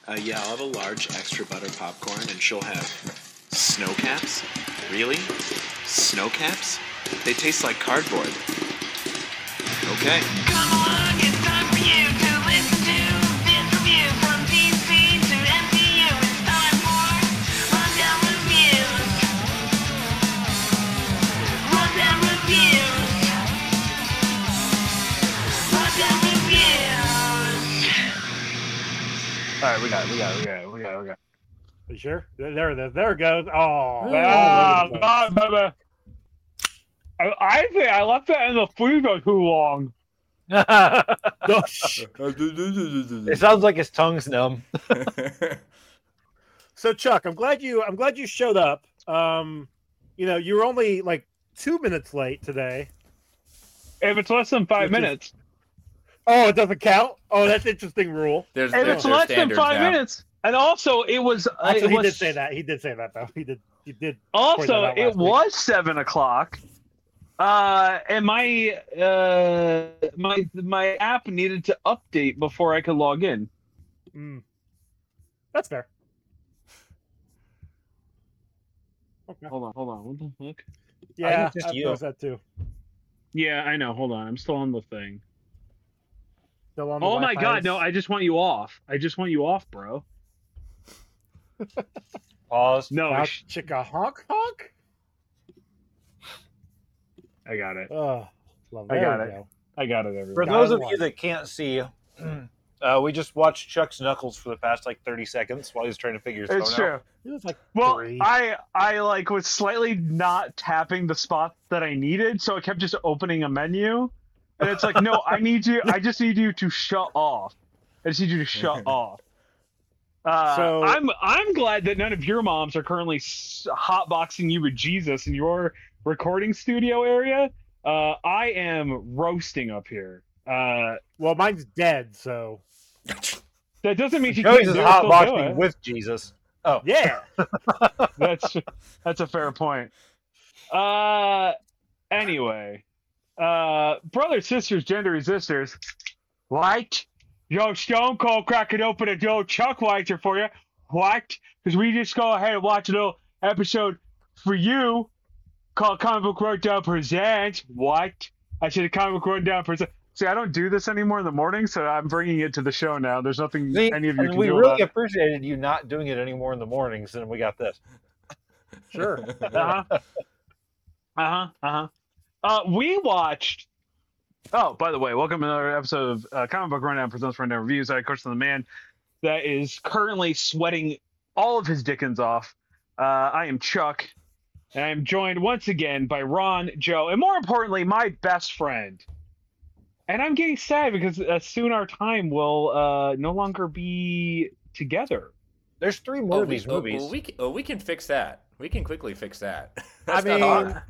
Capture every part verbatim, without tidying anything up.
Uh, yeah, I'll have a large extra butter popcorn, and she'll have snow caps. Really? Snow caps? They taste like cardboard. Okay. Come along, it's time for you to listen to this review from D C to M C U. It's time for Rundown Reviews. Rundown Reviews. Rundown Reviews. All right, we got it. We got it. We got it. We got it. We got it. You sure? There it is. There it goes. Oh, Ah, man. ah, baby. I, I think I left that in the freezer too long. No, sh- It sounds like his tongue's numb. So Chuck, I'm glad you I'm glad you showed up. Um, you know, you were only like two minutes late today. If it's less than five Which is- minutes, Oh, it doesn't count? Oh, that's an interesting rule. There's, if there's it's their less than standards five now. minutes, and also it was. uh, Actually, it he was did say that. He did say that though. He did he did point that Also, out it last week. was seven o'clock, uh, and my uh, my my app needed to update before I could log in. Mm. That's fair. Okay. Hold on, hold on. What the fuck? Yeah, just I you. noticed that too. Yeah, I know. Hold on, I'm still on the thing. Still on the Oh my Wi-Fi. god, no! I just want you off. I just want you off, bro. Pause. No, Now, sh- chicka honk honk. I got it. Oh, love. I There got we it. go. I got it. Everyone. For Got those it of you once. that can't see, uh, we just watched Chuck's knuckles for the past like thirty seconds while he's trying to figure his It's phone true. out. It was like Well, three. I I like was slightly not tapping the spot that I needed, so I kept just opening a menu, and it's like, no, I need you. I just need you to shut off. I just need you to shut off. Uh, So- I'm I'm glad that none of your moms are currently s- hotboxing you with Jesus in your recording studio area. Uh, I am roasting up here. Uh, Well, mine's dead, so that doesn't mean you Joey's can't is do it, still do hotboxing it. with Jesus. Oh, yeah. that's that's a fair point. Uh, anyway, uh, brothers, sisters, gender resistors, what? Yo, Stone Cold cracking open a Joe Chuck Weiser for you. What? Because we just go ahead and watch a little episode for you called Comic Book Rundown Presents. What? I said Comic Book Rundown Presents. See, I don't do this anymore in the morning, so I'm bringing it to the show now. There's nothing see, any of you and can we do really about it. appreciated you not doing it anymore in the mornings, and we got this. Sure. Uh-huh. Uh-huh. Uh-huh. Uh, we watched... Oh, by the way, welcome to another episode of uh, Comic Book Rundown Presents Rundown Reviews. I, of course, am the man that is currently sweating all of his Dickens off. Uh, I am Chuck, and I am joined once again by Ron, Joe, and more importantly, my best friend. And I'm getting sad because uh, soon our time will uh, no longer be together. There's three more Oh, of we, these oh, movies. well, we, can- oh, we can fix that. We can quickly fix that. I That's not mean, hard.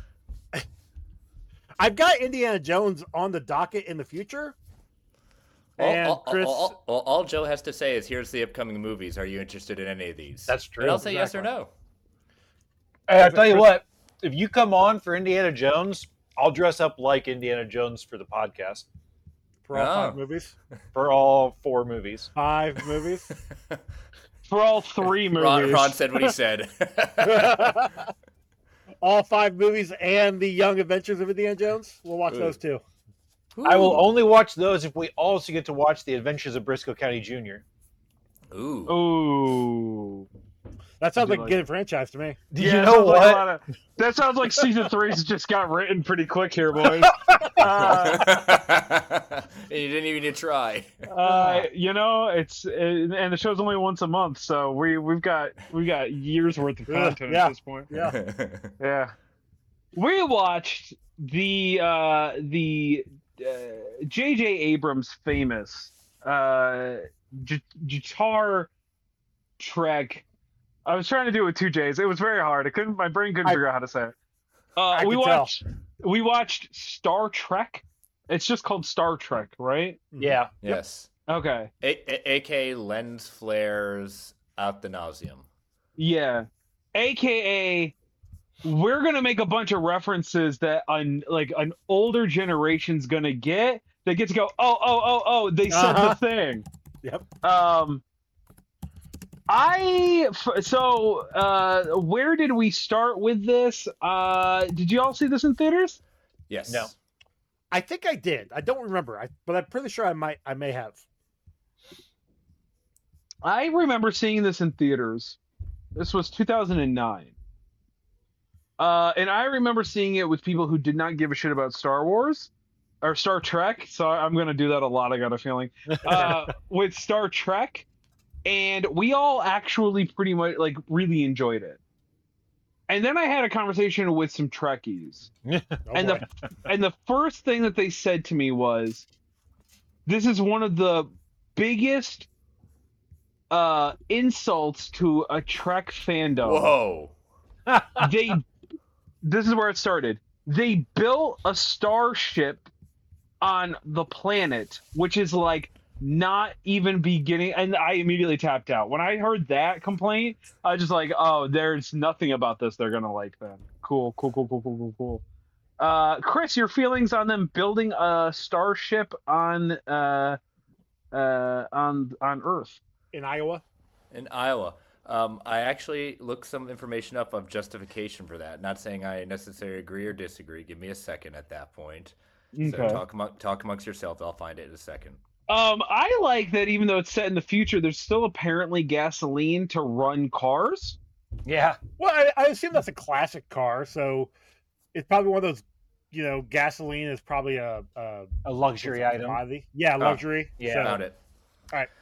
I've got Indiana Jones on the docket in the future. All, And all, Chris, all, all, all Joe has to say is, "Here's the upcoming movies. Are you interested in any of these?" That's true. And I'll say yes or Exactly. no. Hey, I'll tell you what. If you come on for Indiana Jones, I'll dress up like Indiana Jones for the podcast for all five Oh. movies, for all four movies. five movies. For all three movies. Ron, Ron said what he said. All five movies and the Young Adventures of Indiana Jones. We'll watch Ooh. those too. I will only watch those if we also get to watch The Adventures of Briscoe County Junior Ooh. Ooh. That sounds do like a like- good franchise to me. Do Yeah, you it know sounds like a what? lot of- that sounds like season three's just got written pretty quick here, boys. Uh, And you didn't even need to try. uh, you know, it's it, and the show's only once a month, so we we've got we got years worth of Yeah, content yeah. at this point. Yeah. Yeah, we watched the uh, the uh, J J Abrams famous uh, J- Jitar Trek. I was trying to do it with two J's. It was very hard. I couldn't. My brain couldn't I- figure out how to say it. Uh, I we can tell. watched. We watched Star Trek. It's just called Star Trek, right? Yeah. Yes. Okay. A- A- A.K. lens flares out the nauseum. Yeah. A K A we're gonna make a bunch of references that an like an older generation's gonna get. They get to go, oh, oh, oh, oh, they said Uh-huh. the thing. Yep. Um I f- so uh, where did we start with this? Uh, did you all see this in theaters? Yes. No. I think I did. I don't remember. I, but I'm pretty sure I might. I may have. I remember seeing this in theaters. This was two thousand nine. Uh, and I remember seeing it with people who did not give a shit about Star Wars or Star Trek. So I'm going to do that a lot, I got a feeling. Uh, with Star Trek. And we all actually pretty much, like, really enjoyed it. And then I had a conversation with some Trekkies. Oh, and boy. the and the first thing that they said to me was, this is one of the biggest uh, insults to a Trek fandom. Whoa. They this is where it started. They built a starship on the planet, which is like not even beginning, and I immediately tapped out. When I heard that complaint, I was just like, oh, there's nothing about this they're gonna like then. Cool, cool, cool, cool, cool, cool, cool. Uh, Chris, your feelings on them building a starship on uh, uh, on on Earth? In Iowa. In Iowa. Um, I actually looked some information up of justification for that. Not saying I necessarily agree or disagree. Give me a second at that point. So Okay. talk, among, talk amongst yourselves. I'll find it in a second. Um, I like that even though it's set in the future, there's still apparently gasoline to run cars. Yeah. Well, I, I assume that's a classic car, so it's probably one of those. You know, gasoline is probably a a, A luxury what's it, item. commodity. Yeah, luxury. yeah. So- Found it. all right.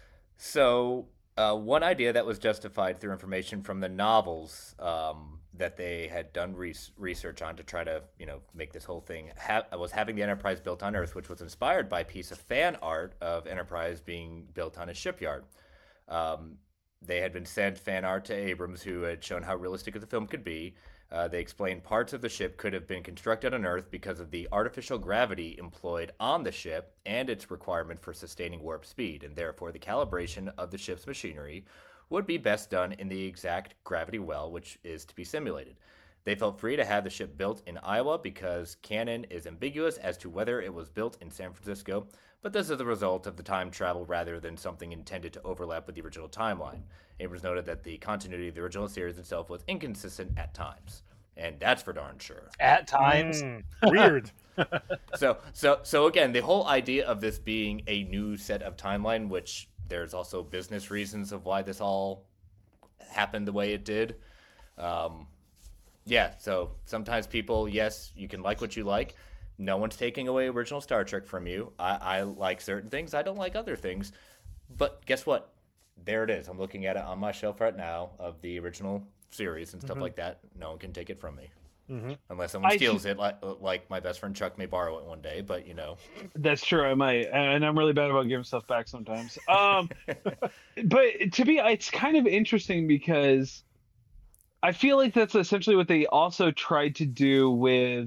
So, uh, one idea that was justified through information from the novels um, that they had done res- research on to try to, you know, make this whole thing ha- was having the Enterprise built on Earth, which was inspired by a piece of fan art of Enterprise being built on a shipyard. Um, they had been sent fan art to Abrams, who had shown how realistic the film could be. Uh, they explained parts of the ship could have been constructed on Earth because of the artificial gravity employed on the ship and its requirement for sustaining warp speed, and therefore the calibration of the ship's machinery would be best done in the exact gravity well which is to be simulated. They felt free to have the ship built in Iowa because canon is ambiguous as to whether it was built in San Francisco, but this is the result of the time travel rather than something intended to overlap with the original timeline. Abrams noted that the continuity of the original series itself was inconsistent at times, and that's for darn sure. At times. Mm, weird. So, so, so again, the whole idea of this being a new set of timeline, which there's also business reasons of why this all happened the way it did. Um, yeah, so sometimes people, yes, you can like what you like. No one's taking away original Star Trek from you. I, I like certain things. I don't like other things. But guess what? There it is. I'm looking at it on my shelf right now of the original series and stuff like that. No one can take it from me. Mm-hmm. Unless someone I steals it, like, like my best friend Chuck may borrow it one day. But, you know. That's true. I might, and I'm really bad about giving stuff back sometimes. Um, but to be, it's kind of interesting because I feel like that's essentially what they also tried to do with.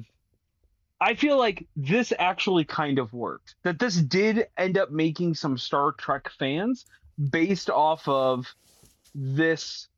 I feel like this actually kind of worked. That this did end up making some Star Trek fans based off of this,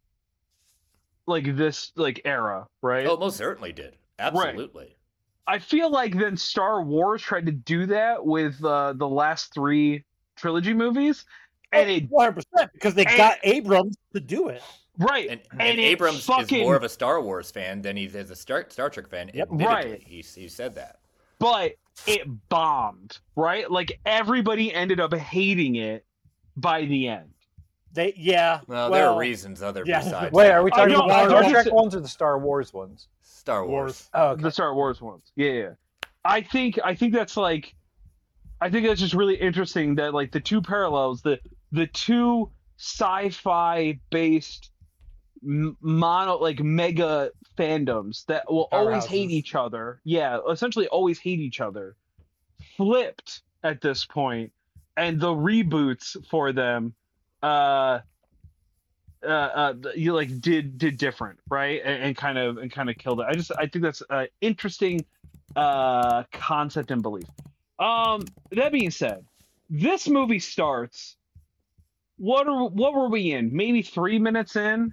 like this, like era, right? Oh, it most certainly did. Absolutely. I feel like then Star Wars tried to do that with uh, the last three trilogy movies, and it one hundred percent because they and- got Abrams to do it. right, And, and, and it Abrams fucking, is more of a Star Wars fan than he is a Star, Star Trek fan. Yep. Admittedly, Right. he, he said that. but it bombed, right? Like everybody ended up hating it by the end. They yeah. Well, well there are reasons other yeah. besides Wait, that. are we talking know, about I the Star know. Trek ones or the Star Wars ones? Star Wars. Wars. Oh, okay. The Star Wars ones, yeah, yeah. I think I think that's like, I think that's just really interesting that like the two parallels, the the two sci-fi based m- mono like mega fandoms that will always hate Powerhouses. each other. Yeah, essentially always hate each other. Flipped at this point, and the reboots for them, uh, uh, uh you like did did different, right? And, and kind of and kind of killed it. I just I think that's an interesting uh concept and belief. Um, that being said, this movie starts. What are what were we in? Maybe three minutes in,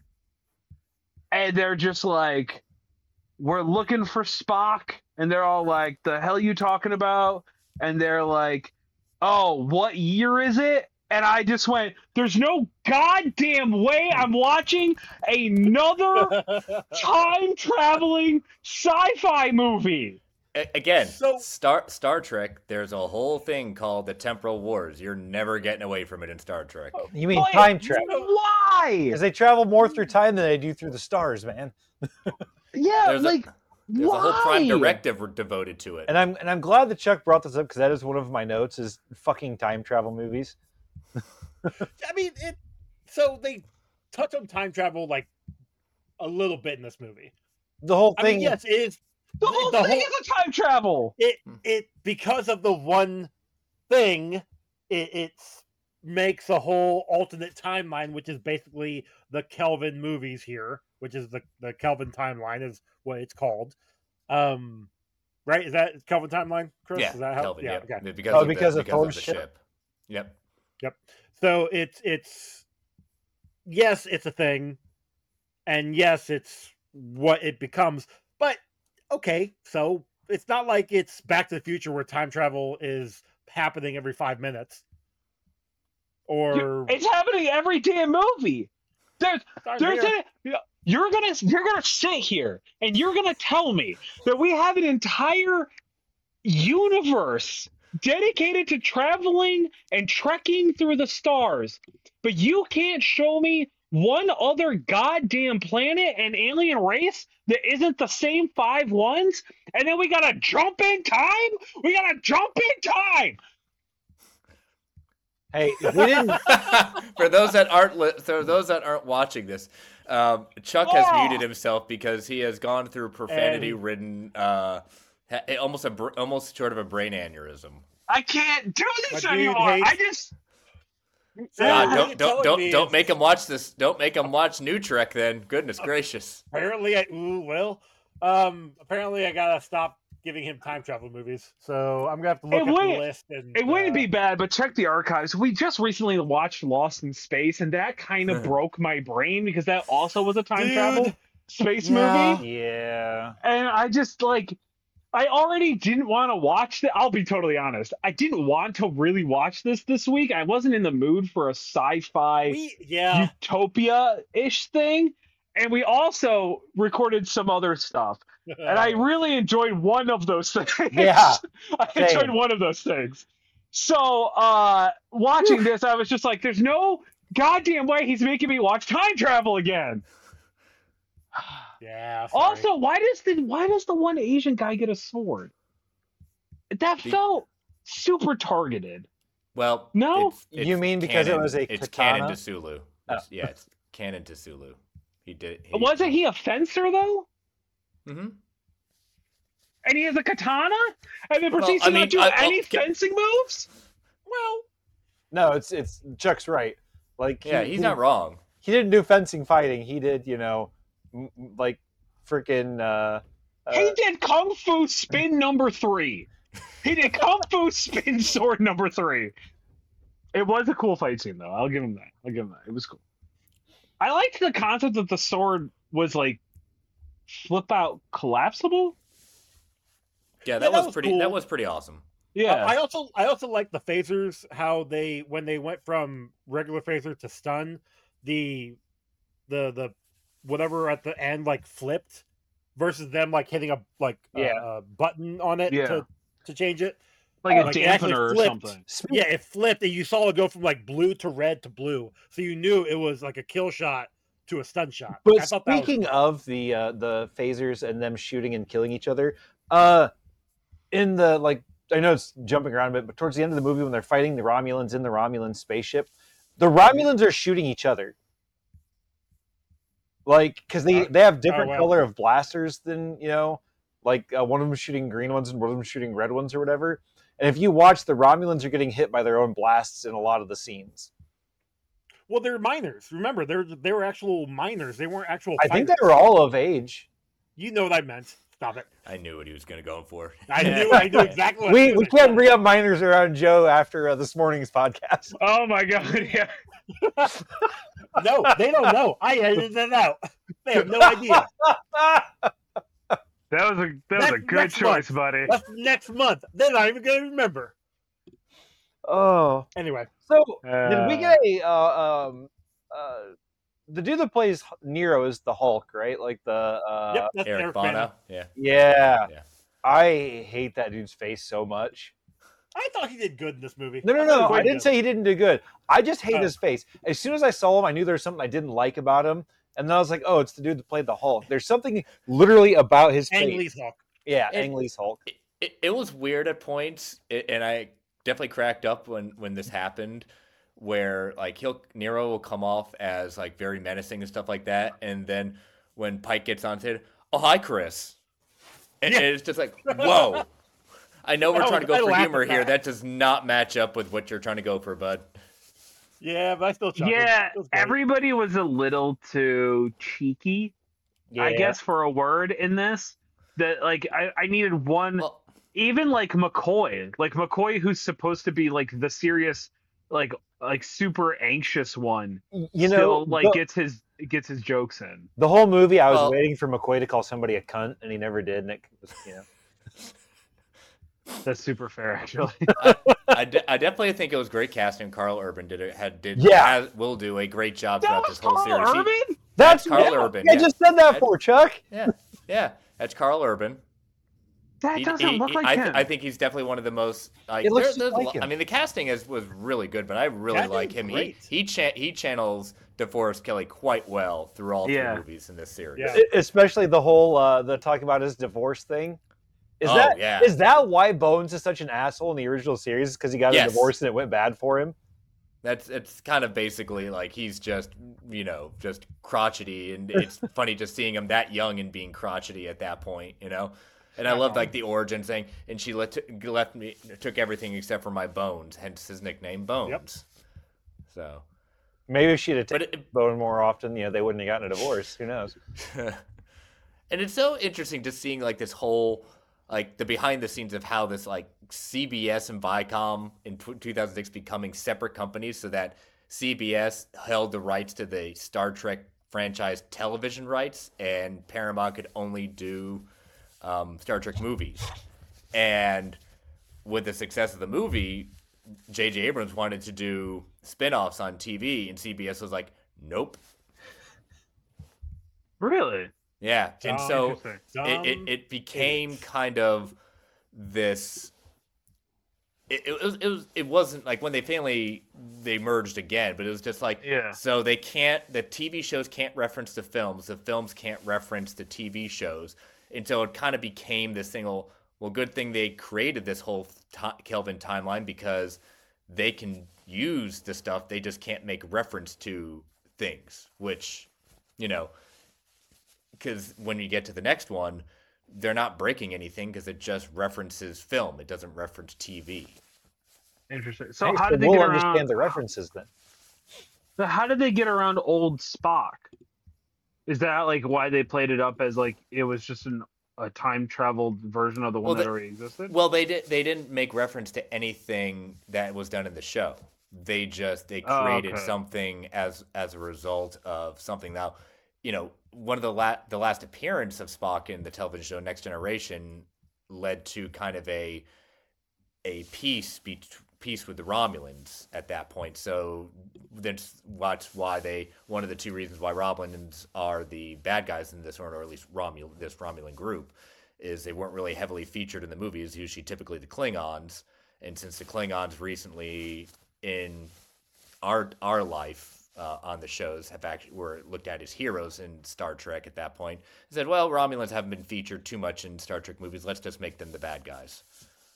and they're just like, "We're looking for Spock," and they're all like, "The hell you talking about?" And they're like, "Oh, what year is it?" and I just went, "There's no goddamn way I'm watching another time traveling sci-fi movie." A- Again, So- Star Star Trek. There's a whole thing called the temporal wars. You're never getting away from it in Star Trek. You mean Wait, time travel? Why? Because they travel more through time than they do through the stars, man. Yeah, There's a- like There's why? a whole prime directive devoted to it. And I'm and I'm glad that Chuck brought this up because that is one of my notes: is fucking time travel movies. I mean, it. So they touch on time travel like a little bit in this movie. The whole I thing. mean, yes, it is. The whole the thing whole- is a time travel. It Hmm. it because of the one thing, it it's makes a whole alternate timeline, which is basically the Kelvin movies here, which is the the Kelvin timeline is what it's called. Um, right? Is that Kelvin timeline, Chris? yeah, Is that how? Kelvin. yeah. Yeah, Okay. because Oh, of because the, of because Thor's the ship? ship. Yep. So it's it's yes, it's a thing, and yes, it's what it becomes. But okay, so it's not like it's Back to the Future where time travel is happening every five minutes. Or It's happening every damn movie. There's Sorry, There's Mayor. a, you're gonna you're gonna sit here and you're gonna tell me that we have an entire universe dedicated to traveling and trekking through the stars, but you can't show me one other goddamn planet and alien race that isn't the same five ones, and then we gotta jump in time. We gotta jump in time. Hey, if we didn't. for those that aren't li- for those that aren't watching this, um, Chuck has Oh. muted himself because he has gone through profanity-ridden, uh, ha- almost a br- almost short of a brain aneurysm. I can't do this My dude anymore. hates- I just. So God, what don't you're don't telling don't me don't is- make him watch this. Don't make him watch New Trek. Then, goodness gracious. Apparently, I ooh, well, um, apparently I gotta stop giving him time travel movies. So I'm gonna have to look It at the wouldn't- list. And It wouldn't uh, be bad, but check the archives. We just recently watched Lost in Space, and that kind of broke my brain because that also was a time Dude. travel space Yeah. movie. Yeah. And I just like, I already didn't want to watch that. I'll be totally honest. I didn't want to really watch this this week. I wasn't in the mood for a sci-fi we, yeah. utopia-ish thing. And we also recorded some other stuff. And I really enjoyed one of those things. Yeah, I enjoyed same. one of those things. So, uh, watching this, I was just like, there's no goddamn way he's making me watch time travel again. yeah. sorry. Also, why does the why does the one Asian guy get a sword? That Be- felt super targeted. Well, No? it's, it's You mean because it canon- was a it's katana? canon to Sulu. It's- Yeah, it's canon to Sulu. He did. He, Wasn't he a fencer though? hmm And he has a katana, and then Well, proceeds I to mean, not do I- I'll- any can- fencing moves. well, No, it's it's Chuck's right. Like Yeah, he, he's he, not wrong. He didn't do fencing fighting. He did, you know, m- m- like freaking. Uh, He uh, did kung fu spin number three. He did kung fu spin sword number three. It was a cool fight scene, though. I'll give him that. I'll give him that. It was cool. I liked the concept that the sword was like flip out collapsible. Yeah, that, Yeah, that was, was pretty. cool. That was pretty awesome. Yeah. I also I also like the phasers, how they when they went from regular phaser to stun, the the the whatever at the end like flipped versus them like hitting a like a- Yeah. a, button on it Yeah. to to change it. like a like, it actually dampener or flipped. something. Yeah, it flipped and you saw it go from like blue to red to blue. So you knew it was like a kill shot to a stun shot. But I thought that was speaking of the uh, the phasers and them shooting and killing each other, uh, in the like, I know it's jumping around a bit, but towards the end of the movie when they're fighting the Romulans in the Romulan spaceship, the Romulans are shooting each other. Like, because they, Uh, they have different oh, wow. color of blasters than, you know, like uh, one of them is shooting green ones and one of them is shooting red ones or whatever. And if you watch, the Romulans are getting hit by their own blasts in a lot of the scenes. well, they're miners. Remember, they're they were actual miners. They weren't actual. I think they fighters. were all of age. You know what I meant. Stop it. I knew what he was going to go for. I knew. I knew exactly. What We, I we can't bring up minors around Joe after uh, this morning's podcast. Oh my god! Yeah. No, they don't know. I edited that out. They have no idea. That was a that was a Next- good next choice, month. buddy. That's next month. They're not even going to remember. Oh, Anyway, so did we Uh, get a uh, um uh the dude that plays Nero is the Hulk, right? Like the uh yep, that's Eric, Eric Bana. Bana. Yeah. yeah. Yeah. I hate that dude's face so much. I thought he did good in this movie. No, no, I thought he no. was I quite didn't good. say he didn't do good. I just hate Oh. his face. As soon as I saw him, I knew there was something I didn't like about him. And then I was like, oh, it's the dude that played the Hulk. There's something literally about his Ang face. Lee's Hulk. Yeah, It- Ang Lee's Hulk. It, it, it was weird at points, it, and I definitely cracked up when when this happened, where like he'll Nero will come off as like very menacing and stuff like that, and then when Pike gets on stage, oh hi Chris, and, Yeah. and it's just like whoa. I know we're That trying to was- go I for laughed humor at here. that. That does not match up with what you're trying to go for, bud. Yeah, but I still chuckled. yeah, It was great. everybody was a little too cheeky, Yeah. I guess, for a word in this. That like I, I needed one. Well, Even like McCoy, like McCoy, who's supposed to be like the serious, like like super anxious one, You know, still like the, gets his gets his jokes in. the whole movie, I was Well- waiting for McCoy to call somebody a cunt, and he never did. And it was, you know. That's super fair, actually. I, de- I definitely think it was great casting. Carl Urban did it had did Yeah. has, will do a great job that throughout was this whole Carl series. He- Urban. That's Carl yeah, Urban, I yeah. just said that That- for Chuck. yeah, yeah, that's Carl Urban. That He- doesn't he- look he- like I, him. th- I think he's definitely one of the most. Like, It looks there- just there's a like lo- him. I mean, the casting is was really good, but I really That like is him. He great. he cha- he channels DeForest Kelly quite well through all Yeah. three movies in this series. Yeah. E- Especially the whole uh, the talking about his divorce thing. Is Oh, that yeah. is that why Bones is such an asshole in the original series? Because he got Yes. a divorce and it went bad for him. That's it's kind of basically like he's just you know just crotchety, and it's funny just seeing him that young and being crotchety at that point, you know. And I love like the origin thing, and she let left me took everything except for my bones, hence his nickname Bones. So, Maybe if she'd have but taken it, Bone more often, you know, they wouldn't have gotten a divorce. Who knows? and it's so interesting just seeing like this whole like the behind the scenes of how this like C B S and Viacom in two thousand six becoming separate companies, so that C B S held the rights to the Star Trek franchise television rights, and Paramount could only do um, Star Trek movies. And with the success of the movie, J J Abrams wanted to do spin-offs on T V, and C B S was like, nope. Really? Yeah, and Oh, so interesting. it, it, it became kind of this. It, it was it was it wasn't like when they finally they merged again, but it was just like Yeah. So they can't the T V shows can't reference the films, the films can't reference the T V shows, and so it kind of became this single. Well, good thing they created this whole t- Kelvin timeline because they can use the stuff, they just can't make reference to things, which you know. Because when you get to the next one, they're not breaking anything because it just references film. It doesn't reference T V. Interesting. So Hey, how so did they we'll get understand around? the references then. So how did they get around old Spock? Is that like why they played it up as like it was just an, a time traveled version of the one Well, that the- already existed? Well, they did. They didn't make reference to anything that was done in the show. They just they Oh, created okay. something as as a result of something. Now, you know, one of the la- the last appearance of Spock in the television show Next Generation led to kind of a a peace be- peace with the Romulans at that point. So that's that's why they one of the two reasons why Romulans are the bad guys in this one, or at least Romul this Romulan group, is they weren't really heavily featured in the movies. Usually, typically the Klingons, and since the Klingons recently in our our life uh, on the shows have actually were looked at as heroes in Star Trek at that point, they said, well, Romulans haven't been featured too much in Star Trek movies. Let's just make them the bad guys.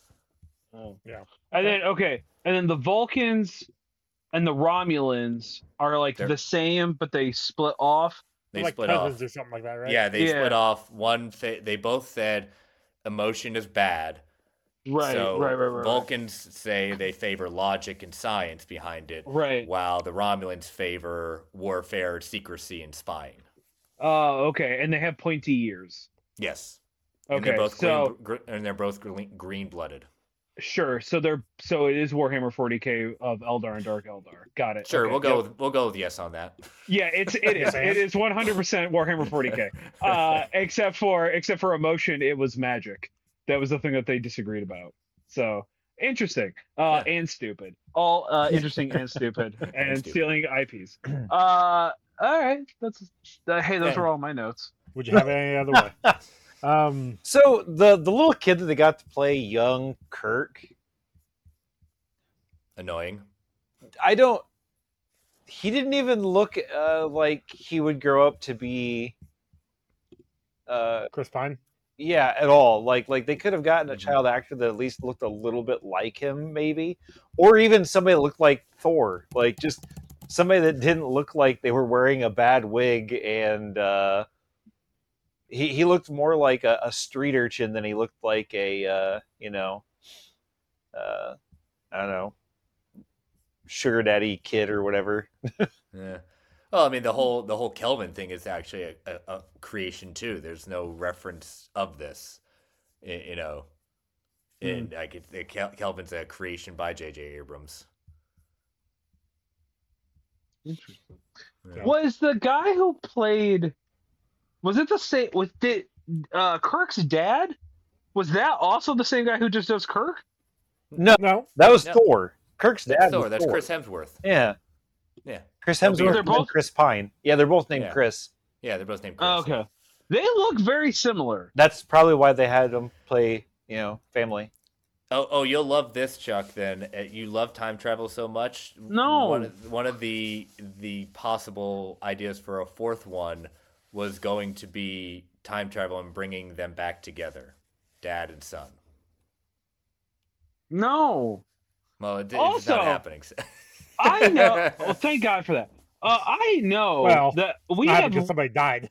Yeah. And then okay, and then the Vulcans and the Romulans are like They're- the same, but they split off. They like split cousins off. or something like that, right? Yeah, they Yeah. split off. One, fa- they both said emotion is bad. Right, so right, right, right, right. Vulcans say they favor logic and science behind it, Right. while the Romulans favor warfare, secrecy, and spying. Oh, okay, and they have pointy ears. Yes. Okay, And they're both so green, gr- and they're both green blooded. sure, so they're so it is Warhammer forty K of Eldar and Dark Eldar. Got it. Sure, Okay, we'll go yep. with we'll go with yes on that. Yeah, it's it is it is one hundred percent Warhammer forty K. Uh, except for except for emotion, it was magic. That was the thing that they disagreed about. So interesting uh, Yeah. and stupid. All uh, interesting and stupid, and stupid. stealing I Ps. Uh, all right, that's uh, hey, those Yeah. were all my notes. Would you have it any other way? Um, So the the little kid that they got to play young Kirk, Annoying. I don't. He didn't even look uh, like he would grow up to be. Uh, Chris Pine. yeah, at all. Like like they could have gotten a Mhm. child actor that at least looked a little bit like him, maybe, or even somebody that looked like Thor. Like just somebody that didn't look like they were wearing a bad wig, and uh, he he looked more like a, a street urchin than he looked like a uh, you know, uh, I don't know, sugar daddy kid or whatever. Yeah. Well, I mean, the whole the whole Kelvin thing is actually a, a, a creation too. There's no reference of this, y- you know, and like it, it, Kel- Kelvin's a creation by J J. Abrams. Interesting. Yeah. Was the guy who played? Was it the same? Was did uh, Kirk's dad? Was that also the same guy who just does Kirk? No, No, that was No. Thor. Kirk's dad. That's Thor. was That's Thor. Chris Hemsworth. Yeah, Yeah. Chris They'll be- Hemsworth They're and both- Chris Pine. Yeah, they're both named Yeah. Chris. Yeah, they're both named Chris. Oh, okay, they look very similar. That's probably why they had them play, you know, family. Oh, oh, you'll love this, Chuck. Then Uh, you love time travel so much. No. One of, one of the the possible ideas for a fourth one was going to be time travel and bringing them back together, dad and son. No, Well, it, it's Also- not happening. I know. Well, thank God for that. Uh, I know Well, that we not have. because somebody died.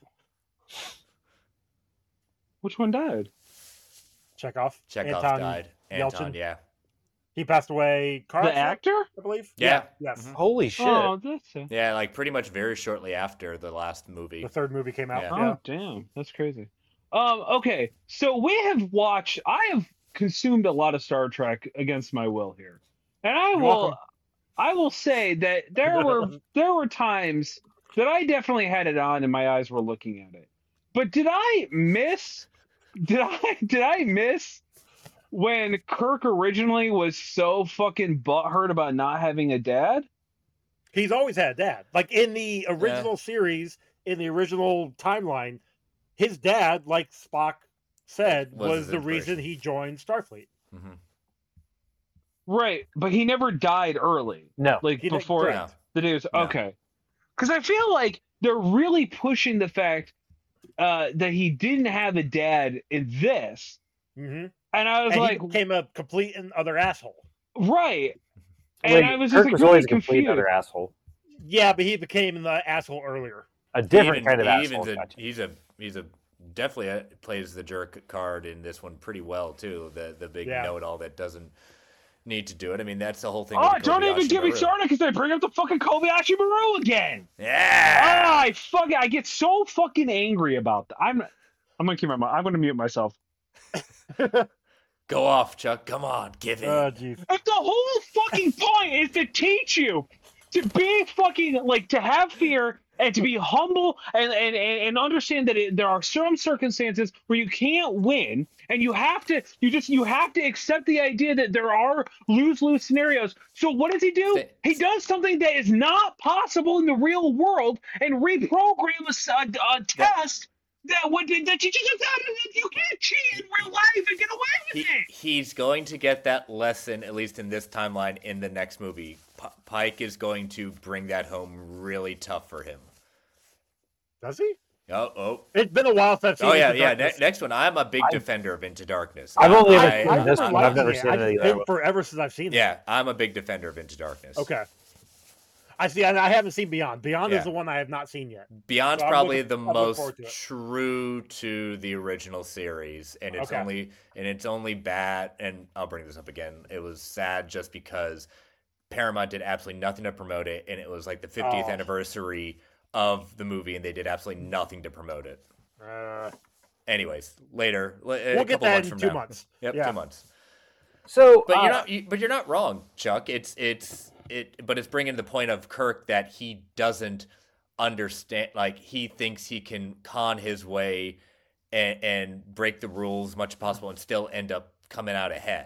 Which one died? Chekhov. Chekhov Anton died. Yelchin. Anton, yeah, He passed away. Car The accident, actor? I believe. Yeah. Yes. Mhm. Holy shit! Oh, that's it. yeah, like pretty much very shortly after the last movie. The third movie came out. Yeah. Oh, Yeah. damn, that's crazy. Um, okay, so we have watched. I have consumed a lot of Star Trek against my will here, and I You're will. welcome. I will say that there were there were times that I definitely had it on and my eyes were looking at it. But did I miss? Did I did I miss when Kirk originally was so fucking butthurt about not having a dad? He's always had a dad. Like in the original series, in the original timeline, his dad, like Spock said, Was was, his the reason inspiration. he joined Starfleet. hmm Right, but he never died early. No, Like He didn't- before correct. the news. No. Okay, because I feel like they're really pushing the fact uh, that he didn't have a dad in this, Mm-hmm. and I was And like, he became a complete and other asshole. right, and Wait, I was Kirk just like, was really always a complete confused. other asshole. Yeah, but he became the asshole earlier. A different Even- kind of he asshole. even's a- gotcha. he's a he's a definitely uh plays the jerk card in this one pretty well too. The the big Yeah. know-it-all that doesn't need to do it. I mean, that's the whole thing. Oh, with the don't even Kobayashi get me Maru. started because they bring up the fucking Kobayashi Maru again. Ah, Yeah. I fucking I get so fucking angry about that. I'm I'm gonna keep my mouth. I'm gonna mute myself. Go off, Chuck. Come on, give in. Oh, jeez. If the whole fucking point is to teach you to be fucking like to have fear and to be humble and and, and and understand that it, there are some circumstances where you can't win and you have to you just you have to accept the idea that there are lose-lose scenarios. So what does he do? Say- He does something that is not possible in the real world and reprogram a, s- a- a test that would that you just you can't cheat in real life and get away with He, it. he's going to get that lesson, at least in this timeline, in the next movie. P- Pike is going to bring that home really tough for him. Does he? Oh, oh, It's been a while since I've seen oh yeah, Into yeah. Ne- Darkness. next one, I'm a big defender of Into Darkness. I've only ever I- seen I this remember one. I've liking never it. seen I- any of It's the been forever since I've seen it. Yeah, I'm a big defender of Into Darkness. Okay. I see. And I haven't seen Beyond. Beyond Yeah. is the one I have not seen yet. Beyond's So I'm probably looking- the I'm looking most forward to it. true to the original series, and it's Okay. only and it's only bad. And I'll bring this up again. It was sad just because Paramount did absolutely nothing to promote it, and it was like the fiftieth Oh. anniversary of the movie, and they did absolutely nothing to promote it. Uh, Anyways, later, l- a we'll get couple that months in from two now. months. Yep, Yeah. two months. So, But uh, you're not. You, but you're not wrong, Chuck. It's it's it. But it's bringing the point of Kirk that he doesn't understand. Like he thinks he can con his way and, and break the rules as much as possible and still end up coming out ahead.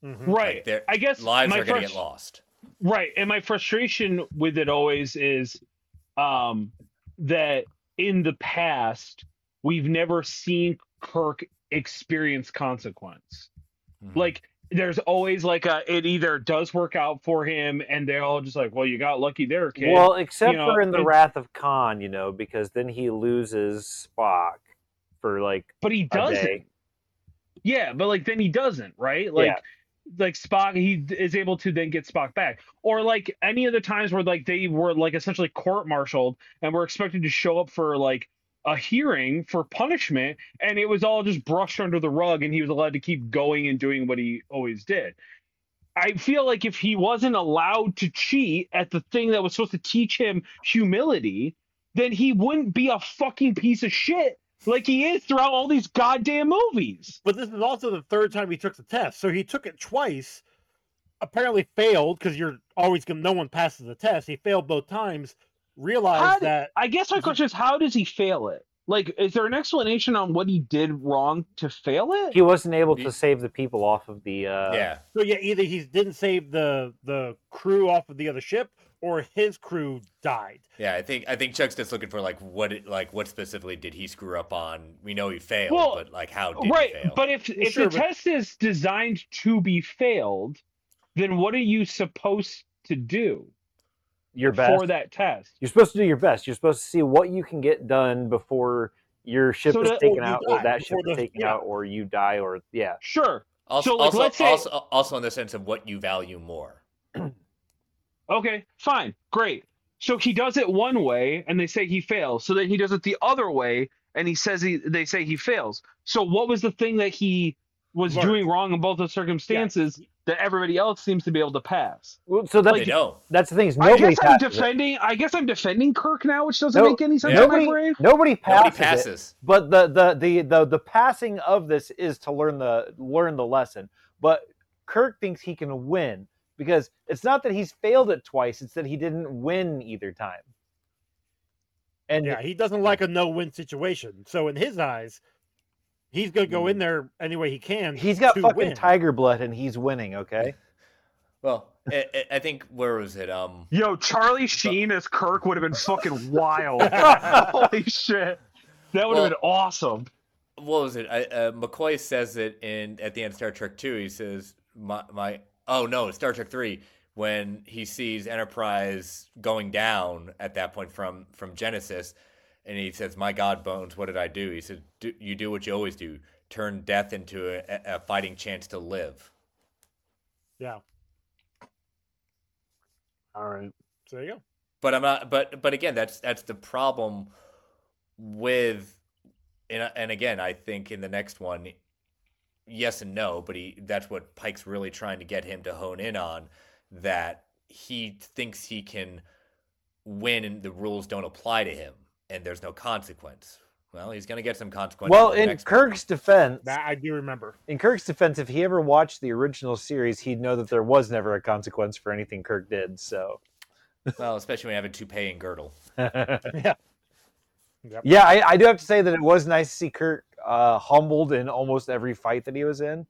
Mhm. Right. Like, their I guess lives my are going to frust- get lost. Right. And my frustration with it always is um, that in the past, we've never seen Kirk experience consequence. Mhm. Like, there's always like a, it either does work out for him and they're all just like, well, you got lucky there, kid. Well, except you know, for in the and- Wrath of Khan, you know, because then he loses Spock for like but he a doesn't. day. Yeah, but like then he doesn't, right? Like Yeah. like Spock, he d- is able to then get Spock back. Or like any of the times where like they were like essentially court-martialed and were expected to show up for like a hearing for punishment, and it was all just brushed under the rug, and he was allowed to keep going and doing what he always did. I feel like if he wasn't allowed to cheat at the thing that was supposed to teach him humility, then he wouldn't be a fucking piece of shit like he is throughout all these goddamn movies. But this is also the third time he took the test. So he took it twice, apparently failed because you're always going to, no one passes the test. He failed both times, realized How did- that. I guess my question is, how does he fail it? Like, is there an explanation on what he did wrong to fail it? He wasn't able He- to save the people off of the. Uh, yeah. So yeah, either he didn't save the the crew off of the other ship, or his crew died. Yeah, I think I think Chuck's just looking for like what it, like what specifically did he screw up on? We know he failed, Well, but like how did Right, he fail? but if if sure, the but- test is designed to be failed, then what are you supposed to do Your best. for that test? You're supposed to do your best. You're supposed to see what you can get done before your ship So is that- taken or you out, or die, that ship before is the- taken yeah. out, or you die, or yeah. Sure. also, so, like, also, let's say- also, also in the sense of what you value more. Okay, fine, great. So he does it one way, and they say he fails. So then he does it the other way, and he says he. They say he fails. So what was the thing that he was Learned. doing wrong in both those circumstances that everybody else seems to be able to pass? Well, so that's They don't. that's the thing is I nobody guess I'm passes it. defending. I guess I'm defending Kirk now, which doesn't No, make any sense yeah. in my Nobody, brain. nobody passes. Nobody it. passes. But the, the the the the passing of this is to learn the learn the lesson. But Kirk thinks he can win because it's not that he's failed it twice; it's that he didn't win either time. And Yeah, he doesn't like a no-win situation. So in his eyes, he's gonna go in there any way he can. he's got to fucking win. tiger blood, and he's winning. Okay. Well, I, I- I think where was it? Um, Yo, Charlie Sheen as Kirk would have been fucking wild. Holy shit, that would have Well- been awesome. what was it? I, uh, McCoy says it in at the end of Star Trek Two. He says, "My my oh no, Star Trek Three." When he sees Enterprise going down at that point from from Genesis, and he says, "My God, Bones, what did I do?" He said, do, "You do what you always do: turn death into a, a fighting chance to live." Yeah. All right. So there you go. But I'm not. But but again, that's that's the problem with, and and again, I think in the next one, yes and no. But he that's what Pike's really trying to get him to hone in on, that he thinks he can win and the rules don't apply to him and there's no consequence. Well, he's going to get some consequences. Well, in the in next Kirk's defense, That I do remember. in Kirk's defense, if he ever watched the original series, he'd know that there was never a consequence for anything Kirk did. So, one. Well, especially when you have a toupee and girdle. Yeah. Yep. yeah, I, I do have to say that it was nice to see Kirk uh, humbled in almost every fight that he was in,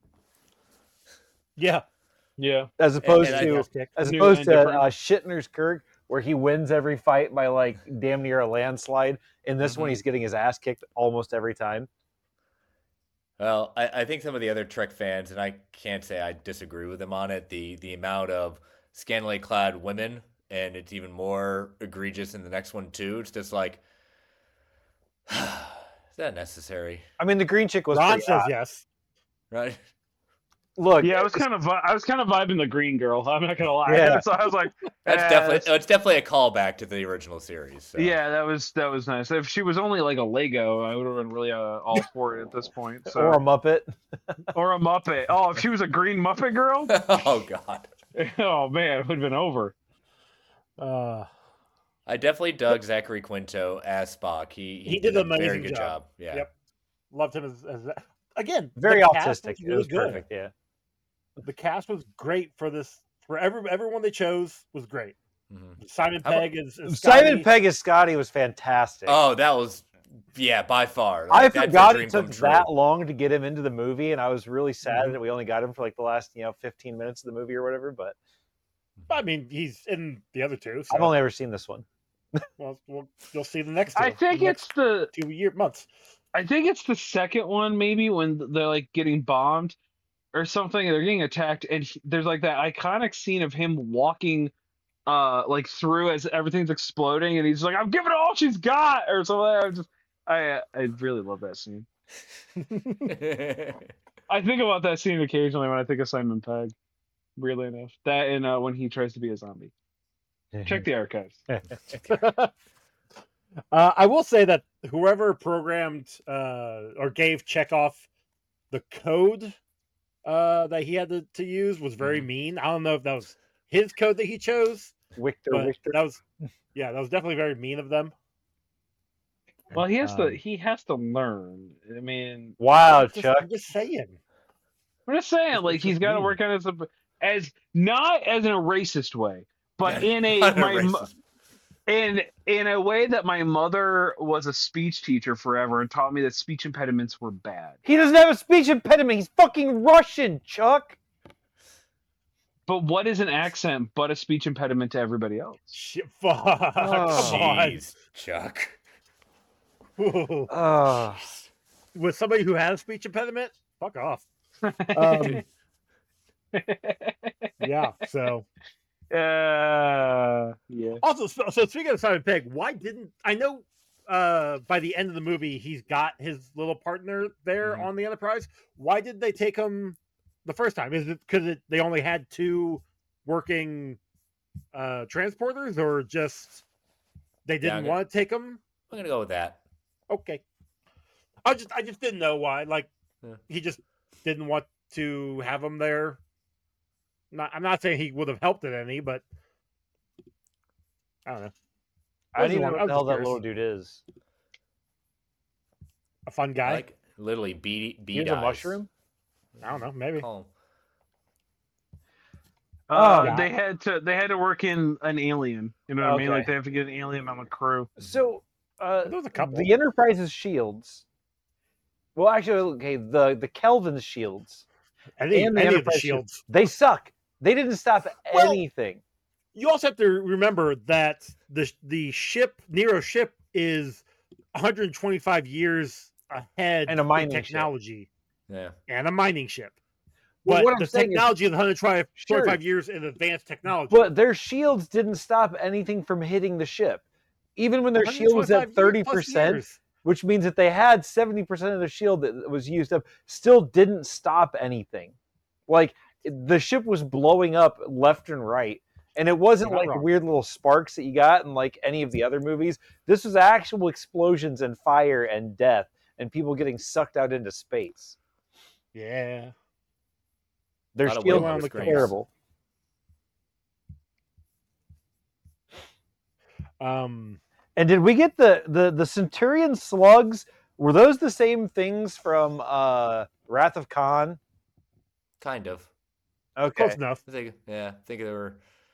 Yeah. Yeah. as opposed and I- to Ass kick. as New opposed and to different. uh, Shatner's Kirk, where he wins every fight by like damn near a landslide. In this one, Mhm. he's getting his ass kicked almost every time. Well, I, I think some of the other Trek fans, and I can't say I disagree with them on it, the the amount of scantily clad women, and it's even more egregious in the next one too. It's just like, is that necessary? I mean, the green chick was Ron pretty says hot. yes. Right? Look, Yeah, I was kind of vi- I was kind of vibing the green girl. I'm not gonna lie. Yeah. So I was like, That's eh, definitely that's- it's definitely a callback to the original series. So. Yeah, that was that was nice. If she was only like a Lego, I would have been really uh, all for it at this point. So or a Muppet. or a Muppet. Oh, if she was a green Muppet girl, Oh God. oh man, it would have been over. Uh, I definitely dug Zachary Quinto as Spock. He He did an a very amazing good job. job. Yeah. Yep. loved him as, as again Very the cast autistic. was It really was good. perfect. Yeah. The cast was great for this. For every everyone they chose was great. Mhm. Simon How about- Pegg is, is Simon Scotty. Pegg as Scotty was fantastic. Oh, that was yeah, by far. I Like, that's a forgot dream it took come true. that long to get him into the movie, and I was really sad Mhm. that we only got him for like the last, you know, fifteen minutes of the movie or whatever. But I mean, he's in the other two, so I've only ever seen this one. well, well, you'll see the next two. I think the it's next the two year months. I think it's the second one maybe when they're like getting bombed or something. They're getting attacked, and he, there's like that iconic scene of him walking uh like through as everything's exploding, and he's like, "I'm giving it all she's got," or something. I just I uh, I really love that scene. I think about that scene occasionally when I think of Simon Pegg. Weirdly enough, that and uh, when he tries to be a zombie. Check the archives. uh, I will say that whoever programmed uh, or gave Chekhov the code uh, that he had to, to use was very Mhm. mean. I don't know if that was his code that he chose, Victor, but Victor. that was yeah, that was definitely very mean of them. Well, he has to Um, he has to learn. I mean, Wow, Just- Chuck. I'm just saying. I'm just saying, It's like he's just got to mean. work on his as not as in a racist way, but Yeah, in a not a my mo- racist. in in a way that my mother was a speech teacher forever and taught me that speech impediments were bad. He doesn't have a speech impediment. He's fucking Russian, Chuck. But what is an accent but a speech impediment to everybody else? Shit, fuck, come on. Jeez, Chuck. Ooh. Uh, With somebody who has a speech impediment, fuck off. Um, yeah. So Uh, yeah. also, so, so speaking of Simon Pegg, why didn't I know? Uh, by the end of the movie, he's got his little partner there Mhm. on the Enterprise. Why did they take him the first time? Is it because it, they only had two working uh, transporters, or just they Yeah, didn't I'm gonna- want to take him? I'm gonna go with that. Okay. I just I just didn't know why. Like Yeah. he just didn't want to have him there. Not, I'm not saying he would have helped it any, but I don't know. I don't even know I what was the hell just that curious. little dude is. A fun guy. I like literally beady bead He's a eyes. mushroom. I don't know. Maybe. Call him. Uh, Yeah. they had to they had to work in an alien. You know what I mean? Okay. Like they have to get an alien on the crew. So, uh, There was a couple. the Enterprise's shields. Well, actually, okay, the the Kelvin's shields. Any, and the any of the Enterprise shields. They suck. They didn't stop Well- anything. You also have to remember that the the ship Nero ship is one hundred twenty-five years ahead And a mining in ship. technology Yeah. and a mining ship. Well, But what I'm the saying is- technology is one hundred twenty-five Sure. years in advanced technology. But their shields didn't stop anything from hitting the ship. Even when their shield was at one hundred twenty-five thirty years plus percent, years. which means that they had seventy percent of the shield that was used up, still didn't stop anything. Like, the ship was blowing up left and right. And it wasn't You're not like wrong. weird little sparks that you got in like any of the other movies. This was actual explosions and fire and death and people getting sucked out into space. Yeah. Their Lot of shields wiggle on were the screens. terrible. Um. And did we get the the the Centurion slugs? Were those the same things from uh, Wrath of Khan? Kind of. Okay. Close enough. I think, yeah, I think they were.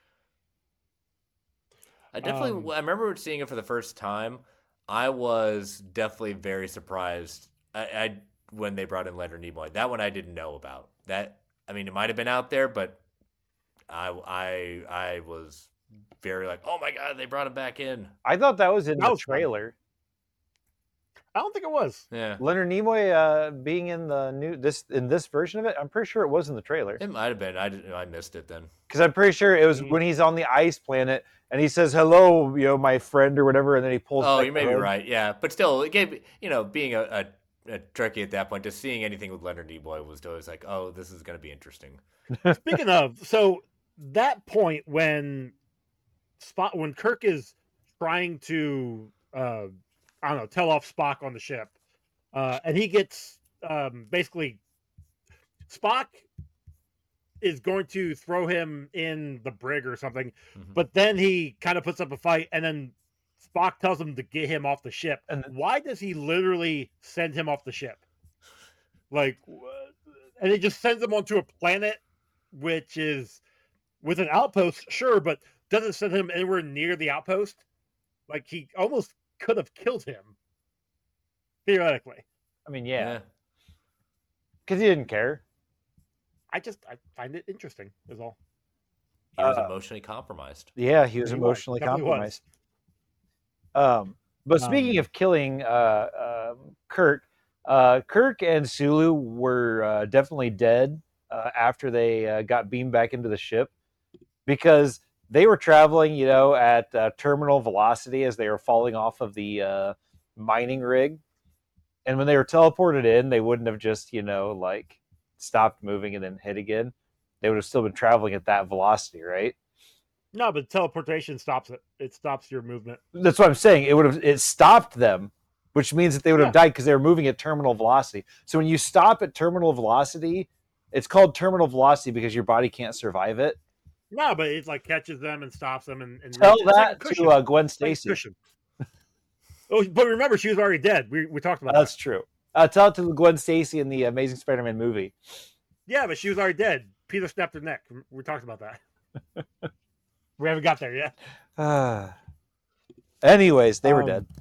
I definitely, Um, I remember seeing it for the first time. I was definitely very surprised. I, I when they brought in Leonard Nimoy. That one I didn't know about. That I mean, it might have been out there, but I I I was very like, oh my god, they brought him back in. I thought that was in That the was fun. trailer. I don't think it was. Yeah, Leonard Nimoy uh, being in the new this in this version of it. I'm pretty sure it was in the trailer it might have been. I didn't, I missed it then. because I'm pretty sure it was Mm. when he's on the ice planet and he says hello, you know, my friend or whatever, and then he pulls. Oh, back you the may be hood. right. Yeah, but still, it gave you know being a, a, a Trekkie at that point, just seeing anything with Leonard Nimoy was always like, oh, this is going to be interesting. Speaking of, so that point when Spock, when Kirk is trying to, uh, I don't know, tell off Spock on the ship, uh, and he gets um, basically Spock is going to throw him in the brig or something, Mhm. but then he kind of puts up a fight, and then Spock tells him to get him off the ship. And- Why does he literally send him off the ship? Like, wha- and he just sends him onto a planet, which is with an outpost, sure, but doesn't send him anywhere near the outpost. Like, he almost could have killed him. theoretically. I mean, yeah, because he didn't care. I just I find it interesting. Is all. He was Uh, emotionally compromised. Yeah, he was He was, emotionally definitely compromised. Um, but speaking Um, of killing uh, um Kirk, uh, Kirk and Sulu were uh, definitely dead uh, after they uh, got beamed back into the ship because they were traveling, you know, at uh, terminal velocity as they were falling off of the uh, mining rig. And when they were teleported in, they wouldn't have just, you know, like stopped moving and then hit again. They would have still been traveling at that velocity, right? No, but teleportation stops it. It stops your movement. That's what I'm saying. It would have it stopped them, which means that they would have Yeah. died because they were moving at terminal velocity. So when you stop at terminal velocity, it's called terminal velocity because your body can't survive it. No, but it like catches them and stops them and, and Tell it's like a that cushion. to uh, Gwen It's like a Stacy. cushion. Oh, but remember, she was already dead. We we talked about That's that. true. Uh, tell it to Gwen Stacy in the Amazing Spider-Man movie. Yeah, but she was already dead. Peter snapped her neck. We talked about that. We haven't got there yet. Uh, anyways, they were Um, dead.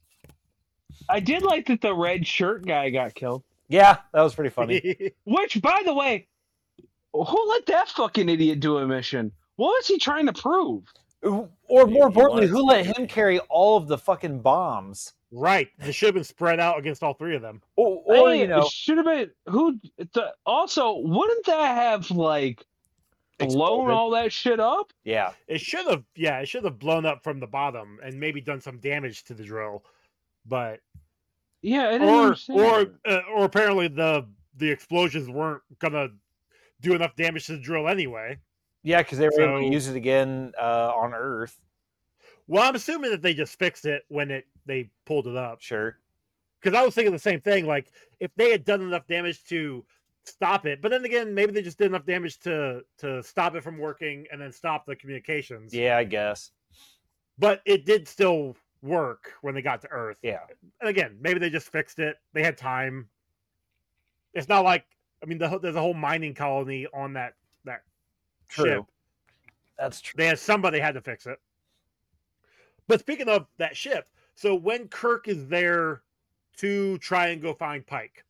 I did like that the red shirt guy got killed. Yeah, that was pretty funny. Which, by the way, who let that fucking idiot do a mission? What was he trying to prove? Or He- more he importantly, wanted who to let do- him carry all of the fucking bombs? Right. They should have been spread out against all three of them. Or, or Hey, you know, should have been who? The, also, wouldn't that have like blown exploded. all that shit up? Yeah, It should have, yeah, it should have blown up from the bottom and maybe done some damage to the drill. But Yeah, I didn't or understand or that. uh, or apparently the the explosions weren't gonna do enough damage to the drill anyway. yeah, because they were able to So- use it again uh, on Earth. Well, I'm assuming that they just fixed it when it they pulled it up. Sure. Because I was thinking the same thing. Like if they had done enough damage to stop it, but then again, maybe they just did enough damage to to stop it from working and then stop the communications. Yeah, I guess. But it did still work when they got to Earth. Yeah. And again, maybe they just fixed it. They had time. It's not like I mean, the, there's a whole mining colony on that that True. ship. That's true. They had somebody had to fix it. But speaking of that ship, so when Kirk is there to try and go find Pike,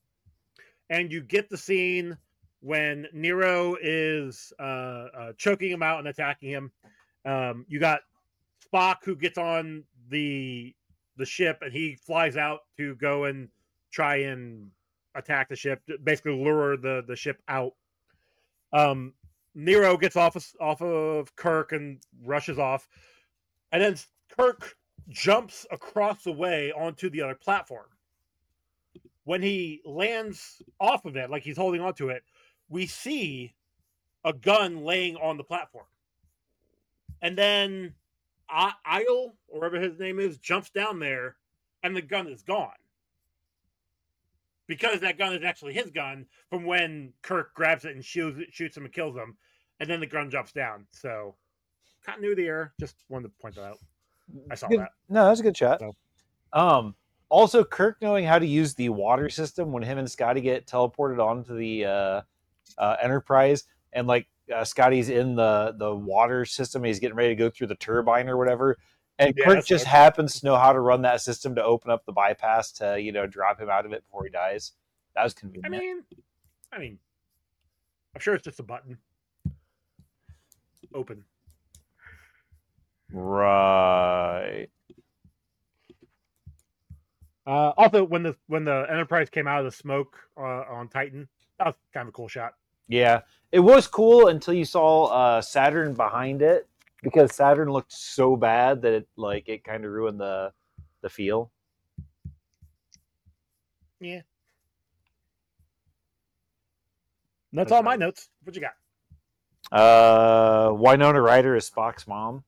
and you get the scene when Nero is uh, uh, choking him out and attacking him. Um, you got Spock who gets on the the ship and he flies out to go and try and attack the ship, basically lure the the ship out. Um, Nero gets off of, off of Kirk and rushes off, and then Kirk jumps across the way onto the other platform. When he lands off of it, like he's holding onto it, we see a gun laying on the platform. And then I- Isle, or whatever his name is, jumps down there, and the gun is gone. Because that gun is actually his gun from when Kirk grabs it and shoots, shoots him and kills him, and then the gun jumps down. So, continuity error. Just wanted to point that out. I saw Good- that. No, that was a good shot. So- Um, also, Kirk knowing how to use the water system when him and Scotty get teleported onto the uh, uh, Enterprise, and like uh, Scotty's in the the water system, he's getting ready to go through the turbine or whatever, and Yeah, Kirk that's just right. happens to know how to run that system to open up the bypass to you know drop him out of it before he dies. That was I convenient. mean, I mean, I'm sure it's just a button. Open. Right. Uh, also, when the when the Enterprise came out of the smoke uh, on Titan, that was kind of a cool shot. Yeah, it was cool until you saw uh, Saturn behind it, because Saturn looked so bad that it like it kind of ruined the the feel. That's all my notes. What you got? Uh, Winona Ryder is Spock's mom.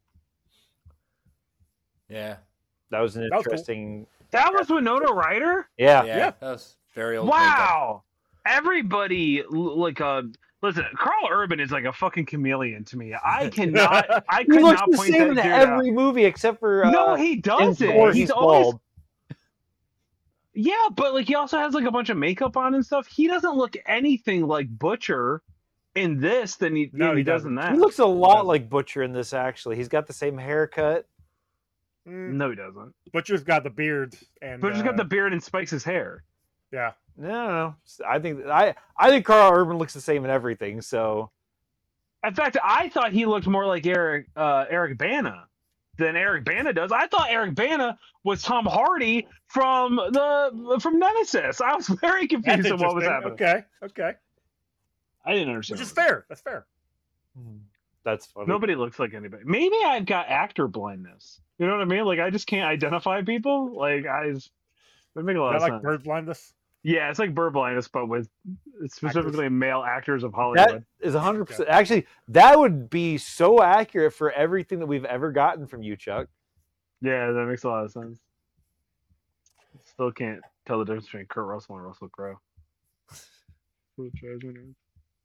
Yeah. That was an That was cool. interesting. That was Winona Ryder? Yeah. yeah, Yeah. That was very old. makeup. Wow. Everybody, l- like, uh, listen, Carl Urban is like a fucking chameleon to me. I cannot, I He could looks not the point same that in dude out. every movie except for uh, No, he in doesn't. Thor, He's, he's always bald. yeah, but like he also has like a bunch of makeup on and stuff. He doesn't look anything like Butcher in this than he, No, than he, he does in doesn't. that. He looks a lot doesn't. like Butcher in this. Actually, he's got the same haircut. Mm, No, he doesn't. Butcher's got the beard, and Butcher's uh, got the beard and spikes his hair. yeah. No, no, no. I think I I think Carl Urban looks the same in everything. So In fact, I thought he looked more like Eric uh, Eric Bana than Eric Bana does. I thought Eric Bana was Tom Hardy from the from Nemesis. I was very That's confused on what was interesting. happening. Okay, okay, I didn't understand. which is what was fair. That's fair. that's funny. Nobody looks like anybody. Maybe I've got actor blindness. You know what I mean? Like I just can't identify people. Like I, just, it make a lot Is of that like sense. bird blindness? Yeah, it's like bird blindness, but with specifically male actors of That Hollywood. is one hundred percent. Actually, that would be so accurate for everything that we've ever gotten from you, Chuck. Yeah, that makes a lot of sense. Still can't tell the difference between Kurt Russell and Russell Crowe. What drives me nuts.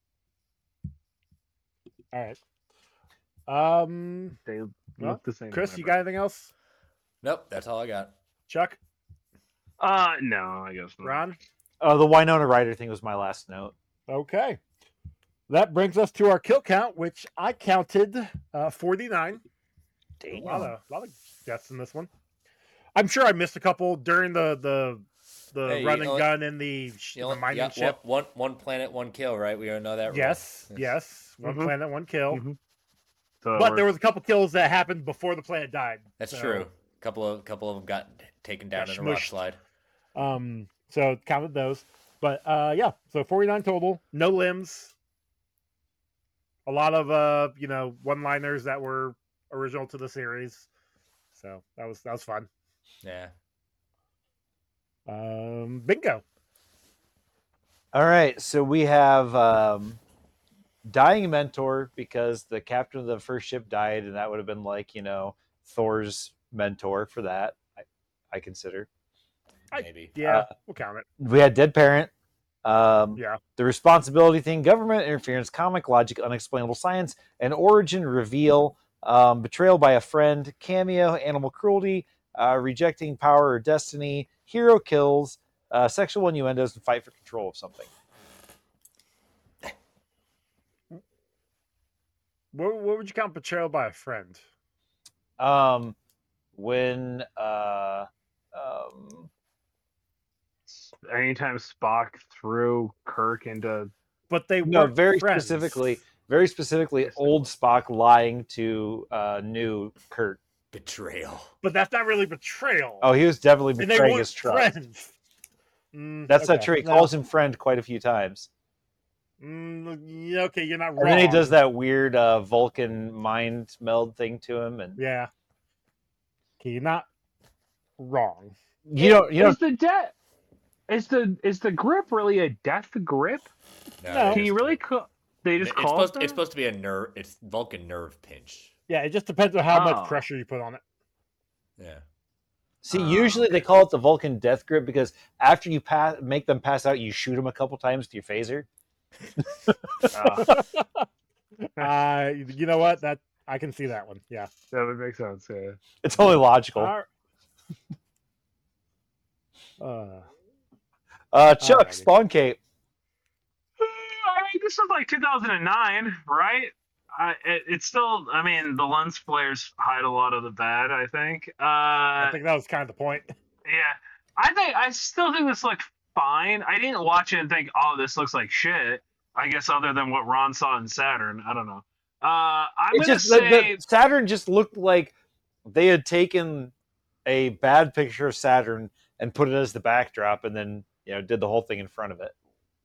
All right. Um, They look Well, the same. Chris, you whenever. got anything else? Nope, that's all I got. Chuck, Uh, no, I guess not. Ron. Oh, the Winona Ryder thing was my last note. Okay. That brings us to our kill count, which I counted uh, forty-nine. A lot of, a lot of deaths in this one. I'm sure I missed a couple during the the the Hey, run you and know- gun in the, sh- You know, the mining yeah, ship. one, one, one planet, one kill, right? We all know that. rule. Yes, yes. One Mhm. planet, one kill. Mhm. So But there we're- was a couple kills that happened before the planet died. That's so, true. A couple of couple of them got taken down Got in a rock smushed. slide. Um, so counted those. But uh, yeah, so forty-nine total. No limbs. A lot of uh, you know, one-liners that were original to the series. So that was that was fun. Yeah. Um, bingo. All right, so we have um, dying mentor because the captain of the first ship died, and that would have been like you know Thor's mentor for that. I, I consider. I- Maybe. Yeah, Uh, we'll count it. We had dead parent. Um, Yeah. The responsibility thing, government interference, comic logic, unexplainable science, and origin reveal, um, betrayal by a friend, cameo, animal cruelty, uh, rejecting power or destiny, hero kills, uh, sexual innuendos, and fight for control of something. What, what would you count betrayal by a friend? Um, when uh, um, anytime Spock threw Kirk into But they no, weren't very friends. specifically, very specifically, old Spock lying to uh, new Kirk. Betrayal. But that's not really betrayal. Oh, he was definitely and they betraying weren't his trust. friends. Mm, That's not okay. true. He No. calls him friend quite a few times. Mm, yeah, okay, you're not wrong. And then he does that weird uh, Vulcan mind meld thing to him, and Yeah. Okay, you're not wrong. you don't, you is don't. the death is the is the grip really a death grip? No. it Can is- you really call? They It's just call supposed, it it's that? supposed to be a nerve. It's Vulcan nerve pinch. Yeah, it just depends on how Oh. much pressure you put on it. Yeah. See, Ah, usually they call it the Vulcan death grip because after you pass, make them pass out, you shoot them a couple times with your phaser. Ah, Uh, you know what? That I can see that one. Yeah. that would make sense. Yeah. It's only logical. All right. Uh, Uh, Chuck, Alrighty. Spawn Cape. I mean, this was like two thousand nine, right? I, it, it's still. I mean, the lens flares hide a lot of the bad. I think. Uh, I think that was kind of the point. Yeah, I think I still think this looked fine. I didn't watch it and think, "Oh, this looks like shit." I guess other than what Ron saw in Saturn, I don't know. Uh, I'm It gonna just the, say the Saturn just looked like they had taken a bad picture of Saturn and put it as the backdrop, and then you know did the whole thing in front of it.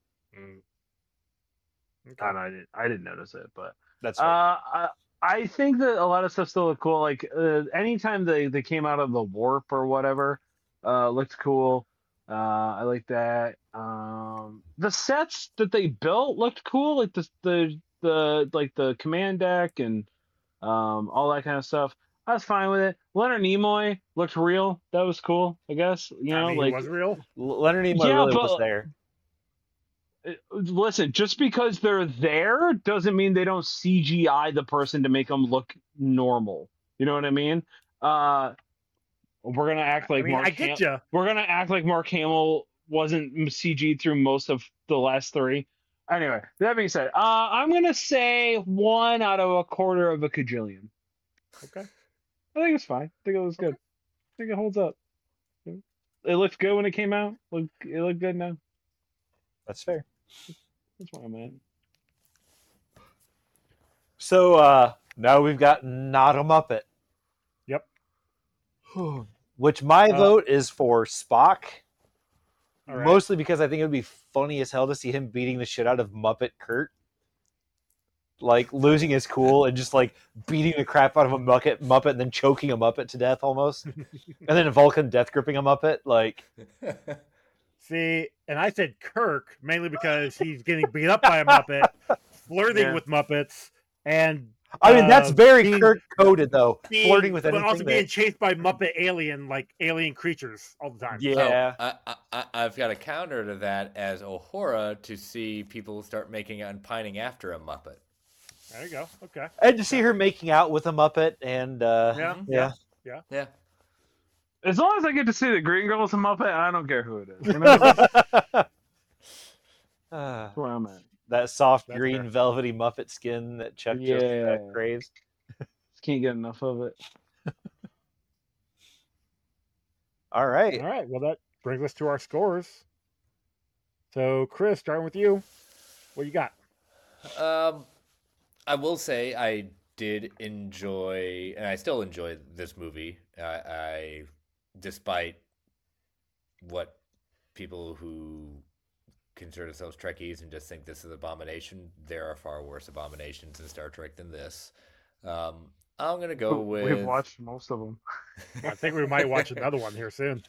I, don't know, I didn't. I didn't notice it, but That's uh, right. I, I think that a lot of stuff still looked cool. Like uh, anytime they they came out of the warp or whatever, uh, looked cool. Uh, I like that. Um, the sets that they built looked cool, like the the the like the command deck and um all that kind of stuff. I was fine with it. Leonard Nimoy looked real. That was cool. I guess you I know, mean, he like was real. L- Leonard Nimoy yeah, really but- was there. uh, listen, just because they're there doesn't mean they don't C G I the person to make them look normal. You know what I mean? Uh, we're gonna act like I mean, Mark I get Ham- you. we're gonna act like Mark Hamill wasn't C G'd through most of the last three. Anyway, that being said, uh, I'm gonna say one out of a quarter of a cajillion. Okay. I think it's fine. I think it was good. think it holds up. It looked good when it came out. Look, it looked good now. That's fair. That's where I'm at. So uh, now we've got Not a Muppet. Yep. Which my Uh, vote is for Spock. All right. Mostly because I think it would be funny as hell to see him beating the shit out of Muppet Kurt. Like losing his cool and just like beating the crap out of a Muppet, Muppet and then choking a Muppet to death almost. And then Vulcan death gripping a Muppet. Like, See, and I said Kirk mainly because he's getting beat up by a Muppet, flirting Yeah. with Muppets, and I mean, that's uh, very being- Kirk coded though. being- Flirting with but anything. also being that- chased by Muppet alien, like alien creatures all the time. yeah. So, I, I, I've got a counter to that as a horror to see people start making and pining after a Muppet. There you go. Okay. And to see her making out with a Muppet and uh, Yeah. yeah. Yeah. As long as I get to see the Green Girl as a Muppet, I don't care who it is. You know? That's Ah, where I'm at. that soft That's green fair. velvety Muppet skin that Chuck just uh, Yeah. craves. Just can't get enough of it. All right. All right. Well, that brings us to our scores. So, Chris, starting with you, what you got? Um, I will say I did enjoy, and I still enjoy this movie. I, I despite what people who consider themselves Trekkies and just think this is an abomination, there are far worse abominations in Star Trek than this. Um, I'm gonna go with. We've watched most of them. I think we might watch another one here soon.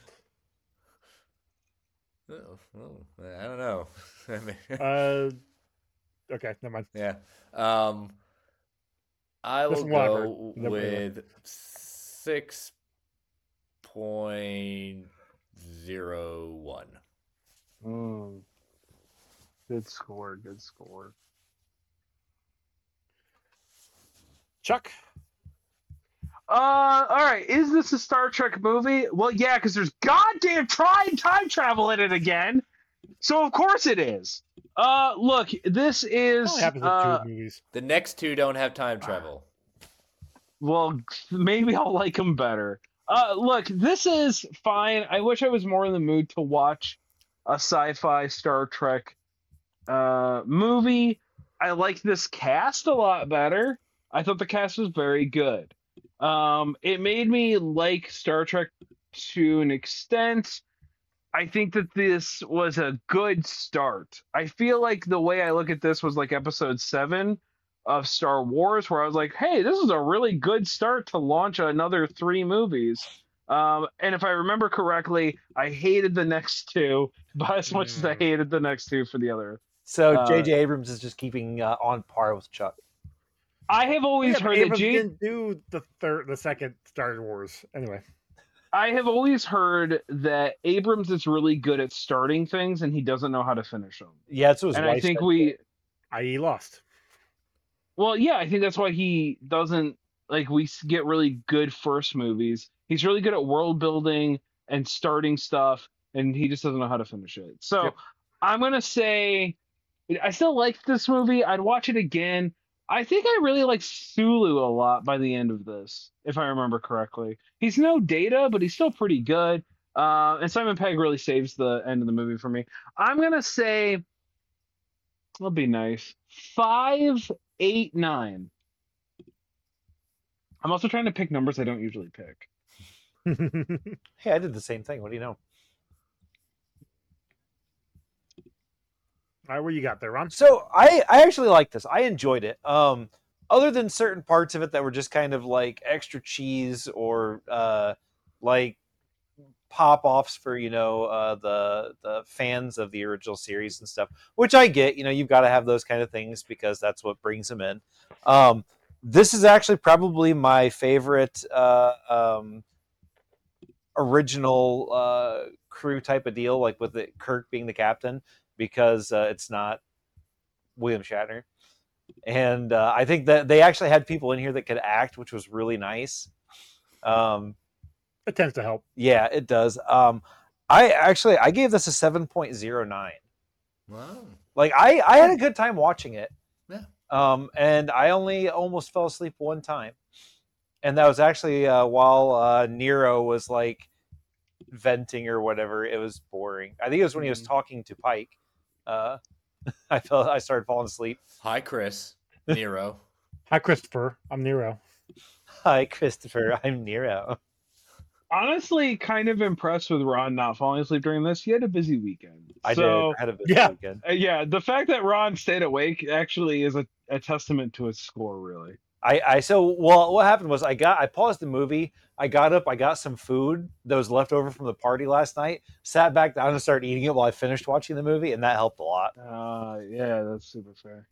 Oh, oh, I don't know. I mean, Uh, okay, never mind. yeah. Um, I This will one I've go heard. Never heard of with six point zero one. Mm. Good score. Good score. Chuck, Uh, all right. Is this a Star Trek movie? Well, yeah, because there's goddamn time time travel in it again. So of course it is. Uh, look, this it is only happens in uh, two movies. The next two don't have time travel. well, maybe I'll like them better. Uh, look, this is fine. I wish I was more in the mood to watch a sci-fi Star Trek uh movie. I like this cast a lot better. I thought the cast was very good. Um, it made me like Star Trek to an extent. I think that this was a good start. I feel like the way I look at this was like episode seven of Star Wars, where I was like, hey, this is a really good start to launch another three movies. Um, and if I remember correctly, I hated the next two by as much as I Mm. hated the next two for the other. So Uh, J J Abrams is just keeping uh, on par with Chuck. I have always Yeah, but heard that Abrams J- didn't do the third, the second Star Wars. Anyway, I have always heard that Abrams is really good at starting things and he doesn't know how to finish them. Yeah, that's what his And wife I think said. we, that is, Lost. well, yeah, I think that's why he doesn't like we s- get really good first movies. He's really good at world building and starting stuff, and he just doesn't know how to finish it. So Yep. I'm gonna say I still liked this movie. I'd watch it again. I think I really like Sulu a lot by the end of this, if I remember correctly. He's no Data, but he's still pretty good. Uh, and Simon Pegg really saves the end of the movie for me. I'm gonna say, I'll be nice, five, eight, nine. I'm also trying to pick numbers I don't usually pick. Hey, I did the same thing. What do you know? All right, what you got there, Ron? So I, I actually like this. I enjoyed it. Um, other than certain parts of it that were just kind of like extra cheese or uh, like pop offs for you know uh, the the fans of the original series and stuff, which I get. You know, you've got to have those kind of things because that's what brings them in. Um, this is actually probably my favorite uh, um, original uh, crew type of deal, like with it, Kirk being the captain, because uh, it's not William Shatner. And uh, I think that they actually had people in here that could act, which was really nice. Um, It tends to help. yeah, it does. Um, I actually I gave this a seven point zero nine. Wow. Like I, I had a good time watching it. Yeah. Um, and I only almost fell asleep one time. and that was actually uh, while uh, Nero was like venting or whatever. It was boring. I think it was when he was Mhm. talking to Pike. Uh, I felt I started falling asleep. Hi, Chris. Nero. Hi, Christopher. I'm Nero. Hi, Christopher. I'm Nero. Honestly, kind of impressed with Ron not falling asleep during this. He had a busy weekend. I so, did. I had a busy Yeah. weekend. uh, yeah, the fact that Ron stayed awake actually is a, a testament to his score, really. I, I so well. What happened was I got I paused the movie. I got up. I got some food that was left over from the party last night. Sat back down and started eating it while I finished watching the movie, and that helped a lot. Uh, yeah, that's super fair.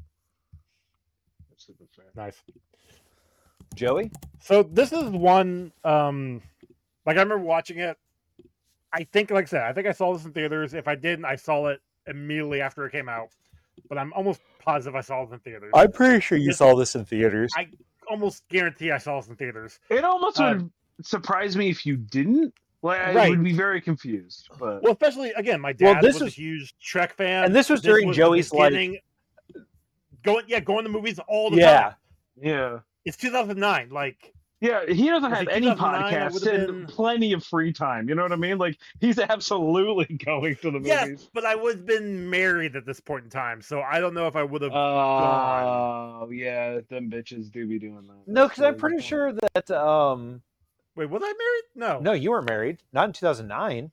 That's super fair. Nice. Joey, So this is one. Um, like I remember watching it. I think, like I said, I think I saw this in theaters. If I didn't, I saw it immediately after it came out. But I'm almost positive I saw it in theaters. I'm pretty sure you This- saw this in theaters. I almost guarantee I saw this in theaters. It almost Uh, would surprise me if you didn't. Like, I Right. would be very confused. But Well, especially again, my Well, dad this was was- a huge Trek fan, and this was This during was Joey's like, beginning- going, yeah, going to movies all the yeah. time. yeah, It's two thousand nine. Like, yeah, he doesn't Was have it any two thousand nine? That podcasts would've and been- plenty of free time. You know what I mean? Like, he's absolutely going to the yes, movies. but I would have been married at this point in time, so I don't know if I would have. Oh, yeah, them bitches do be doing that. No, because I'm That's pretty really sure that um, Wait, was I married? No. no, you weren't married. Not in two thousand nine.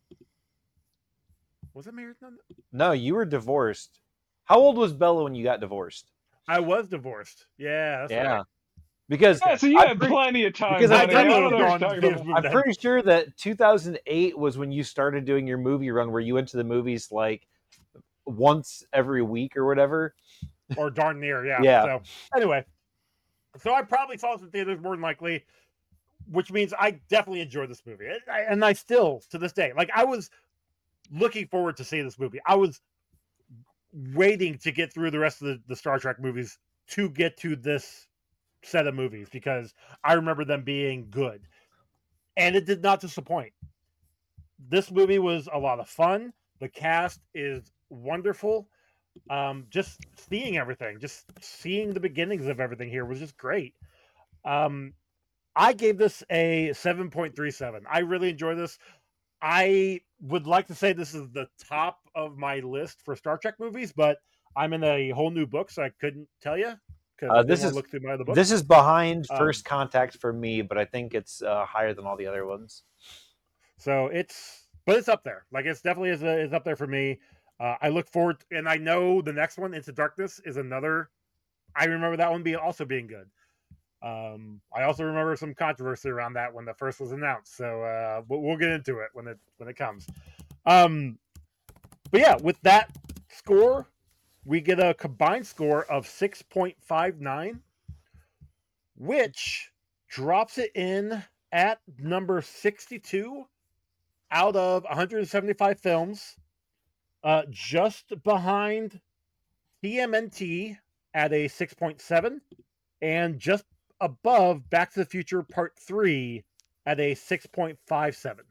Was I married? No, no. No, you were divorced. How old was Bella when you got divorced? I was divorced. Yeah, that's Yeah, right. because Yeah, so you I'm had pretty- plenty of time. because I buddy. don't definitely know what would've you're gone to talking theaters about. with I'm that. pretty sure that two thousand eight was when you started doing your movie run, where you went to the movies like once every week or whatever. Or darn near, yeah. Yeah. So anyway, so I probably saw this in theaters more than likely, which means I definitely enjoyed this movie, and I, and I still to this day, like I was looking forward to seeing this movie. I was waiting to get through the rest of the, the Star Trek movies to get to this set of movies because I remember them being good, and it did not disappoint. This movie was a lot of fun. The cast is wonderful. Um, just seeing everything, just seeing the beginnings of everything here was just great. Um, I gave this a seven point three seven. I really enjoy this. I would like to say this is the top of my list for Star Trek movies, but I'm in a whole new book, so I couldn't tell you because Uh, I this didn't wanna is- look through my other book. This is behind Um, First Contact for me, but I think it's uh, higher than all the other ones. So it's, but it's up there. Like it's definitely is, is up there for me. Uh, I look forward, and I know the next one, Into Darkness, is another. I remember that one being also being good. Um, I also remember some controversy around that when the first was announced. So uh, we'll, we'll get into it when it when it comes. Um, but yeah, with that score, we get a combined score of six point five nine, which drops it in at number sixty-two out of one hundred seventy-five films, uh, just behind T M N T at a six point seven, and just above Back to the Future Part three at a six point five seven.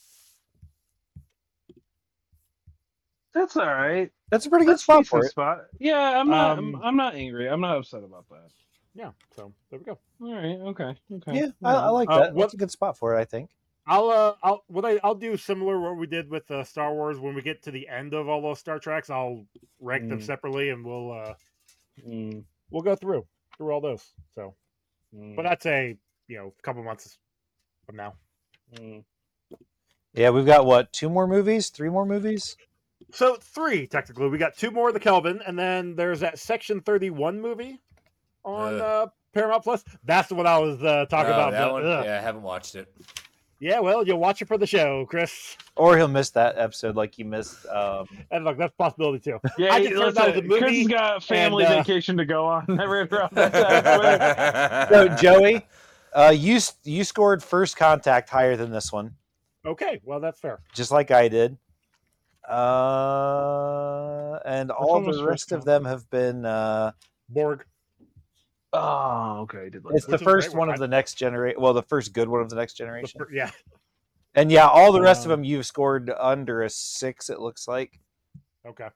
That's all right. That's a pretty good That's spot decent for it. spot. Yeah, I'm not. Um, I'm, I'm not angry. I'm not upset about that. Yeah, so there we go. All right. Okay. Okay. Yeah, I, I like Uh, that. what- That's a good spot for it, I think. I'll uh I'll what I I'll do similar what we did with uh, Star Wars when we get to the end of all those Star Treks. I'll rank them Mm. separately and we'll uh Mm, we'll go through through all those. So, mm, but I'd say you know a couple months from now. mm. Yeah, we've got what, two more movies, three more movies? So three technically. We got two more of the Kelvin, and then there's that Section thirty-one movie on Ugh. uh, Paramount Plus. That's what I was uh, talking Oh, about. that but, one. ugh. Yeah, I haven't watched it. Yeah, well, you'll watch it for the show, Chris. Or he'll miss that episode like you missed. Um, And look, that's a possibility too. Yeah, I just heard that was a listen, movie, Chris has got family and, uh, vacation to go on. Never interrupt that. so, Joey, uh, you s- you scored First Contact higher than this one, Okay, well, that's fair. just like I did. Uh, and all one was the First rest of them have been. Uh, Borg. Oh, okay. I did like it's that. the Which is a first great one one. of the next generation. Well, the first good one of the next The generation. fir- Yeah. And yeah, all the rest of Um, them you've scored under a six. It looks like. Okay.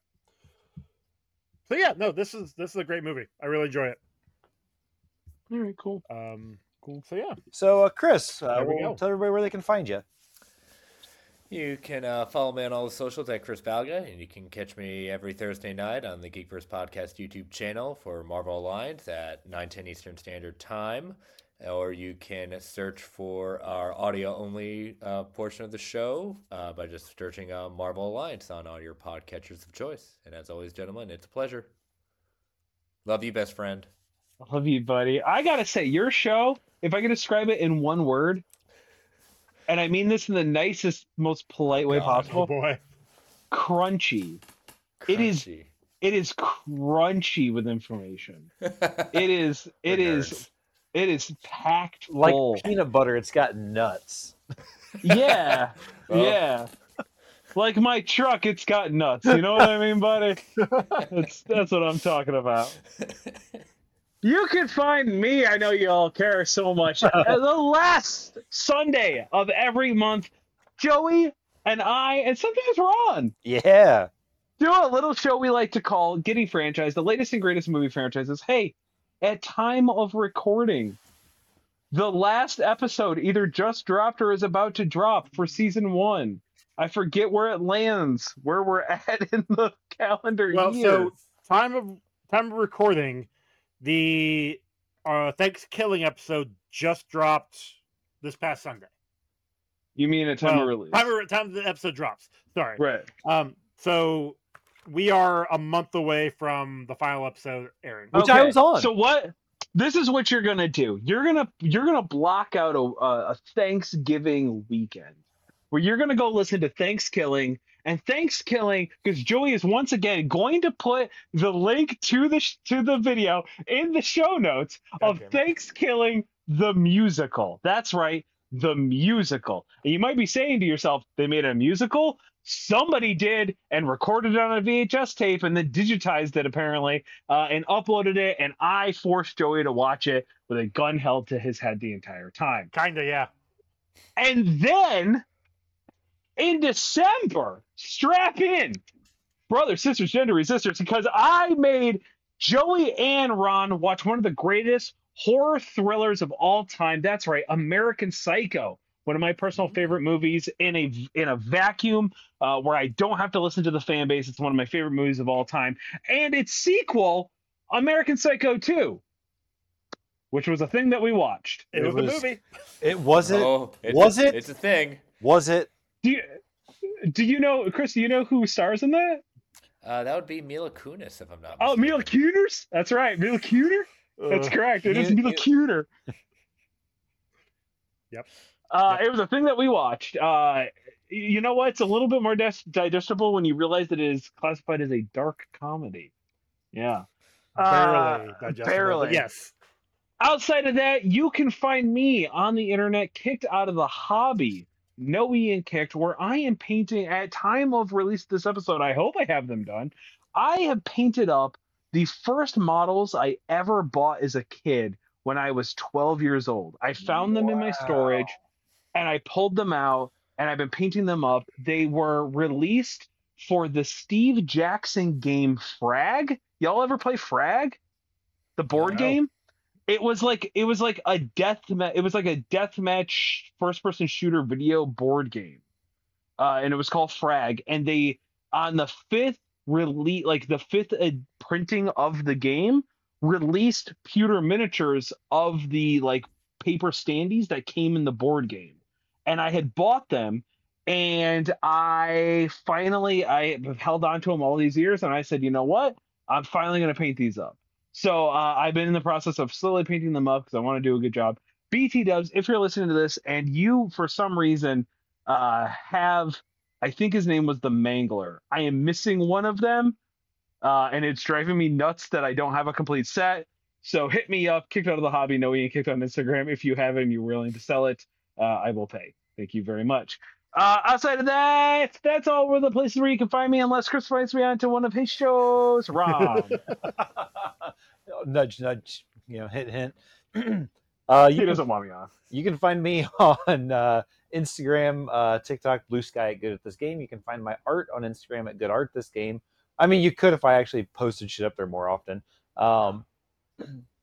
So yeah, no, this is this is a great movie. I really enjoy it. All right, cool. Um, Cool. So yeah, So, uh, Chris, uh, There we we'll go. tell everybody where they can find you. You can uh, follow me on all the socials at Chris Balga, and you can catch me every Thursday night on the Geekverse Podcast YouTube channel for Marvel Alliance at nine ten Eastern Standard Time. Or you can search for our audio-only uh, portion of the show uh, by just searching uh, Marvel Alliance on all your podcatchers of choice. And as always, gentlemen, it's a pleasure. Love you, best friend. I love you, buddy. I gotta say, your show, if I could describe it in one word, and I mean this in the nicest, most polite way God. oh possible, boy. crunchy. It is- Crunchy. It is crunchy with information. It is. It We're is. nerds. It is packed Like full. peanut butter, it's got nuts. Yeah, Oh. yeah. Like my truck, it's got nuts. You know what I mean, buddy? That's that's what I'm talking about. You can find me. I know you all care so much. uh, the last Sunday of every month, Joey and I, and sometimes Ron, Yeah. do a little show we like to call Getting Franchise, the latest and greatest movie franchises. Hey, at time of recording, the last episode either just dropped or is about to drop for season one. I forget where it lands, where we're at in the calendar Well, year. so time of time of recording, the uh, Thanksgiving episode just dropped this past Sunday. You mean at time Well, of release? Time of, time the episode drops. Sorry. Right. Um. So we are a month away from the final episode airing. Which I was on. So what? This is what you're gonna do. You're gonna you're gonna block out a, a, a Thanksgiving weekend where you're gonna go listen to Thanksgiving and Thanksgiving because Joey is once again going to put the link to the sh- to the video in the show notes of damn it. Thanksgiving the musical. That's right, the musical. And you might be saying to yourself, they made a musical? Somebody did and recorded it on a V H S tape and then digitized it apparently uh, and uploaded it. And I forced Joey to watch it with a gun held to his head the entire time. Kinda, yeah. And then in December, strap in, brothers, sisters, gender resistors, because I made Joey and Ron watch one of the greatest horror thrillers of all time. That's right, American Psycho. One of my personal favorite movies in a in a vacuum uh, where I don't have to listen to the fan base. It's one of my favorite movies of all time. And its sequel, American Psycho two, which was a thing that we watched. It, It was, was- a movie. It wasn't. Oh, it's Was a, it? It's a thing. Was it? Do you, do you know, Chris, do you know who stars in that? Uh, that would be Mila Kunis, if I'm not Oh, mistaken. Mila Kunis? That's right, Mila Kunis. That's Uh, correct. It is you- Mila you- Kunis. Yep. Uh, Yep. It was a thing that we watched. Uh, you know what? It's a little bit more dis- digestible when you realize that it is classified as a dark comedy. Yeah. barely Uh, digestible. barely. But yes. Outside of that, you can find me on the internet, kicked out of the hobby. No Ian Kicked, where I am painting at time of release of this episode. I hope I have them done. I have painted up the first models I ever bought as a kid when I was twelve years old. I found them in my storage and I pulled them out and I've been painting them up. They were released for the Steve Jackson game Frag. Y'all ever play Frag? The board No. game? It was like it was like a death ma- it was like a deathmatch first person shooter video board game. Uh, and it was called Frag. And they on the fifth release like the fifth uh, printing of the game released pewter miniatures of the like paper standees that came in the board game. And I had bought them and I finally I have held on to them all these years and I said, you know what? I'm finally going to paint these up. So uh, I've been in the process of slowly painting them up because I want to do a good job. B T Dubs, if you're listening to this and you, for some reason, uh, have, I think his name was the Mangler. I am missing one of them, uh, and it's driving me nuts that I don't have a complete set. So hit me up, kicked out of the hobby, no Ian Kicked on Instagram. If you have it and you're willing to sell it, uh, I will pay. Thank you very much. Uh, outside of that, that's all the places where you can find me, unless Chris invites me onto one of his shows. Ron. nudge, nudge. You know, hint, hint. uh, He you can, doesn't want me on. you can find me on uh, Instagram, uh, TikTok, Blue Sky at Good at This Game. You can find my art on Instagram at Good Art This Game. I mean, you could if I actually posted shit up there more often. Um,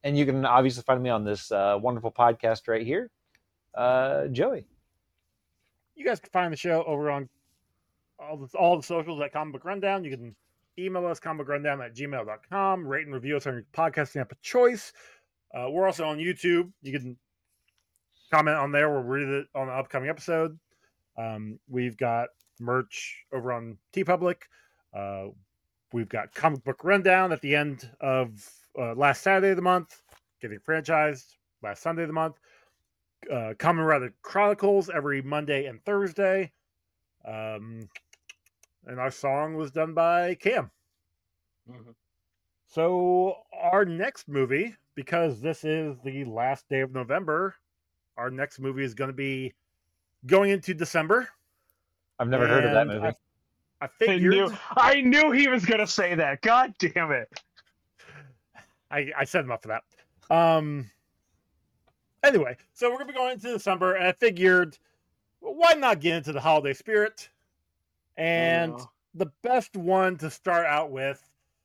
And you can obviously find me on this uh, wonderful podcast right here. Uh, Joey. You guys can find the show over on all the, all the socials at Comic Book Rundown. You can email us, comicbookrundown at gmail dot com. Rate and review us on your podcasting app of choice. Uh, we're also on YouTube. You can comment on there. We'll read it on the upcoming episode. Um, we've got merch over on TeePublic. Uh, we've got Comic Book Rundown at the end of uh, last Saturday of the month, getting franchised last Sunday of the month. Uh, Kamen Rider Chronicles every Monday and Thursday. Um, and our song was done by Cam. Mhm. So our next movie, because this is the last day of November, our next movie is going to be going into December. I've never heard of that And movie. I, I I figured knew, I knew he was gonna say that. God damn it! I, I set him up for that. Um. Anyway, so we're gonna be going into December, and I figured, well, why not get into the holiday spirit? And Oh. the best one to start out with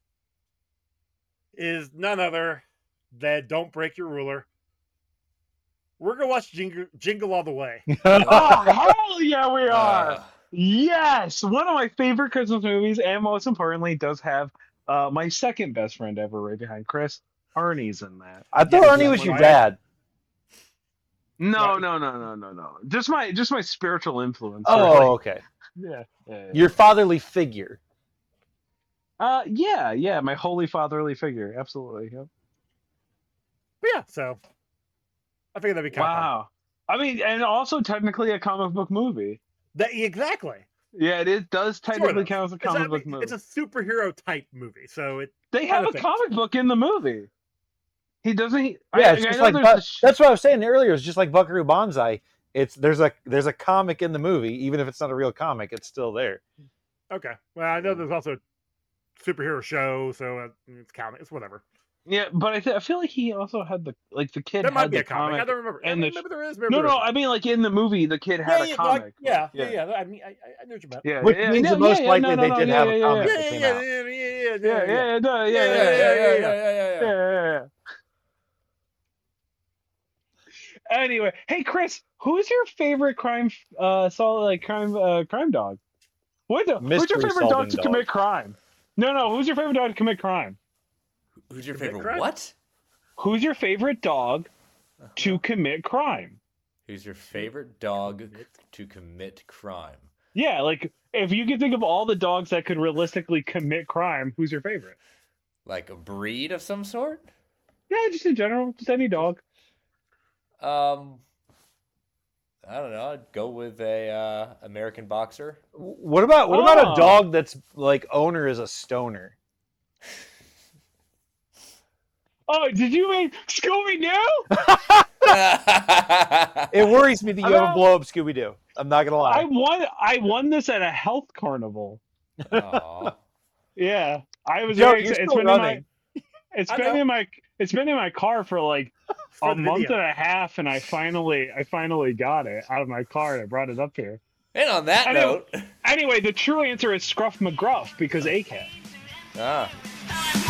is none other than "Don't Break Your Ruler." We're gonna watch Jingle, Jingle All the Way. Oh hell yeah, we are! Uh, Yes, one of my favorite Christmas movies, and most importantly, does have uh, my second best friend ever, right behind Chris. Arnie's in that. I thought Yeah, Arnie yeah, was when your I- dad. No, Right. no, no, no, no, no. Just my, just my spiritual influence. Oh, really. okay. yeah, yeah. yeah. Your fatherly figure. Uh, yeah, yeah, my holy fatherly figure, absolutely. Yep. But yeah, so I figured that'd be kind of fun. Wow. I mean, and also technically a comic book movie. That, exactly. Yeah, it is, does technically of. count as a It's a, comic book movie. it's a superhero type movie, so it They have kinda a fits. comic book in the movie. He doesn't. He, Yeah, I, it's I just know like there's Bu- the sh- that's what I was saying earlier. It's just like Buckaroo Banzai. It's there's a there's a comic in the movie, even if it's not a real comic, it's still there. okay. Well, I know there's also a superhero show, so uh, it's comic. It's whatever. yeah, but I, th- I feel like he also had the like the kid There had might be the a comic. I comic. don't remember. and And the- maybe there is. Maybe No, there no, isn't. I mean like in the movie, the kid had yeah, a yeah, comic. like- yeah, yeah, yeah, yeah. I mean, I, I, I know what you meant. Which yeah, means yeah, that most yeah, likely no, they no, did no, have yeah, a yeah, comic Yeah, that yeah, came yeah, out. yeah, yeah, yeah, yeah, yeah, yeah, yeah, no, yeah, Yeah, yeah, yeah, yeah, yeah, yeah, yeah, yeah. yeah, yeah, yeah. Anyway, hey Chris, who's your favorite crime, uh, solid like crime, uh, crime dog? What the, who's your Mystery favorite dog solving to dog. commit crime? No, no, who's your favorite dog to commit crime? Who's your Commit favorite crime? what? Who's your favorite dog to commit crime? Who's your favorite dog to commit crime? Yeah, like if you could think of all the dogs that could realistically commit crime, who's your favorite? Like a breed of some sort? Yeah, just in general, just any dog. Um, I don't know. I'd go with a uh, American boxer. What about what about Oh. a dog that's like owner is a stoner? Oh, did you mean Scooby Doo? It worries me that you have a Hello? blow up Scooby Doo. I'm not gonna I lie. won. I won this at a health carnival. Aw. Yeah, I was. Joe, very you're excited. It's still been in my. running. It's I been know. in my. It's been in my car for like For a the month video. and a half, and I finally, I finally got it out of my car and I brought it up here. And on that I know. note, Anyway, the true answer is Scruff McGruff because A C A T. ah, Time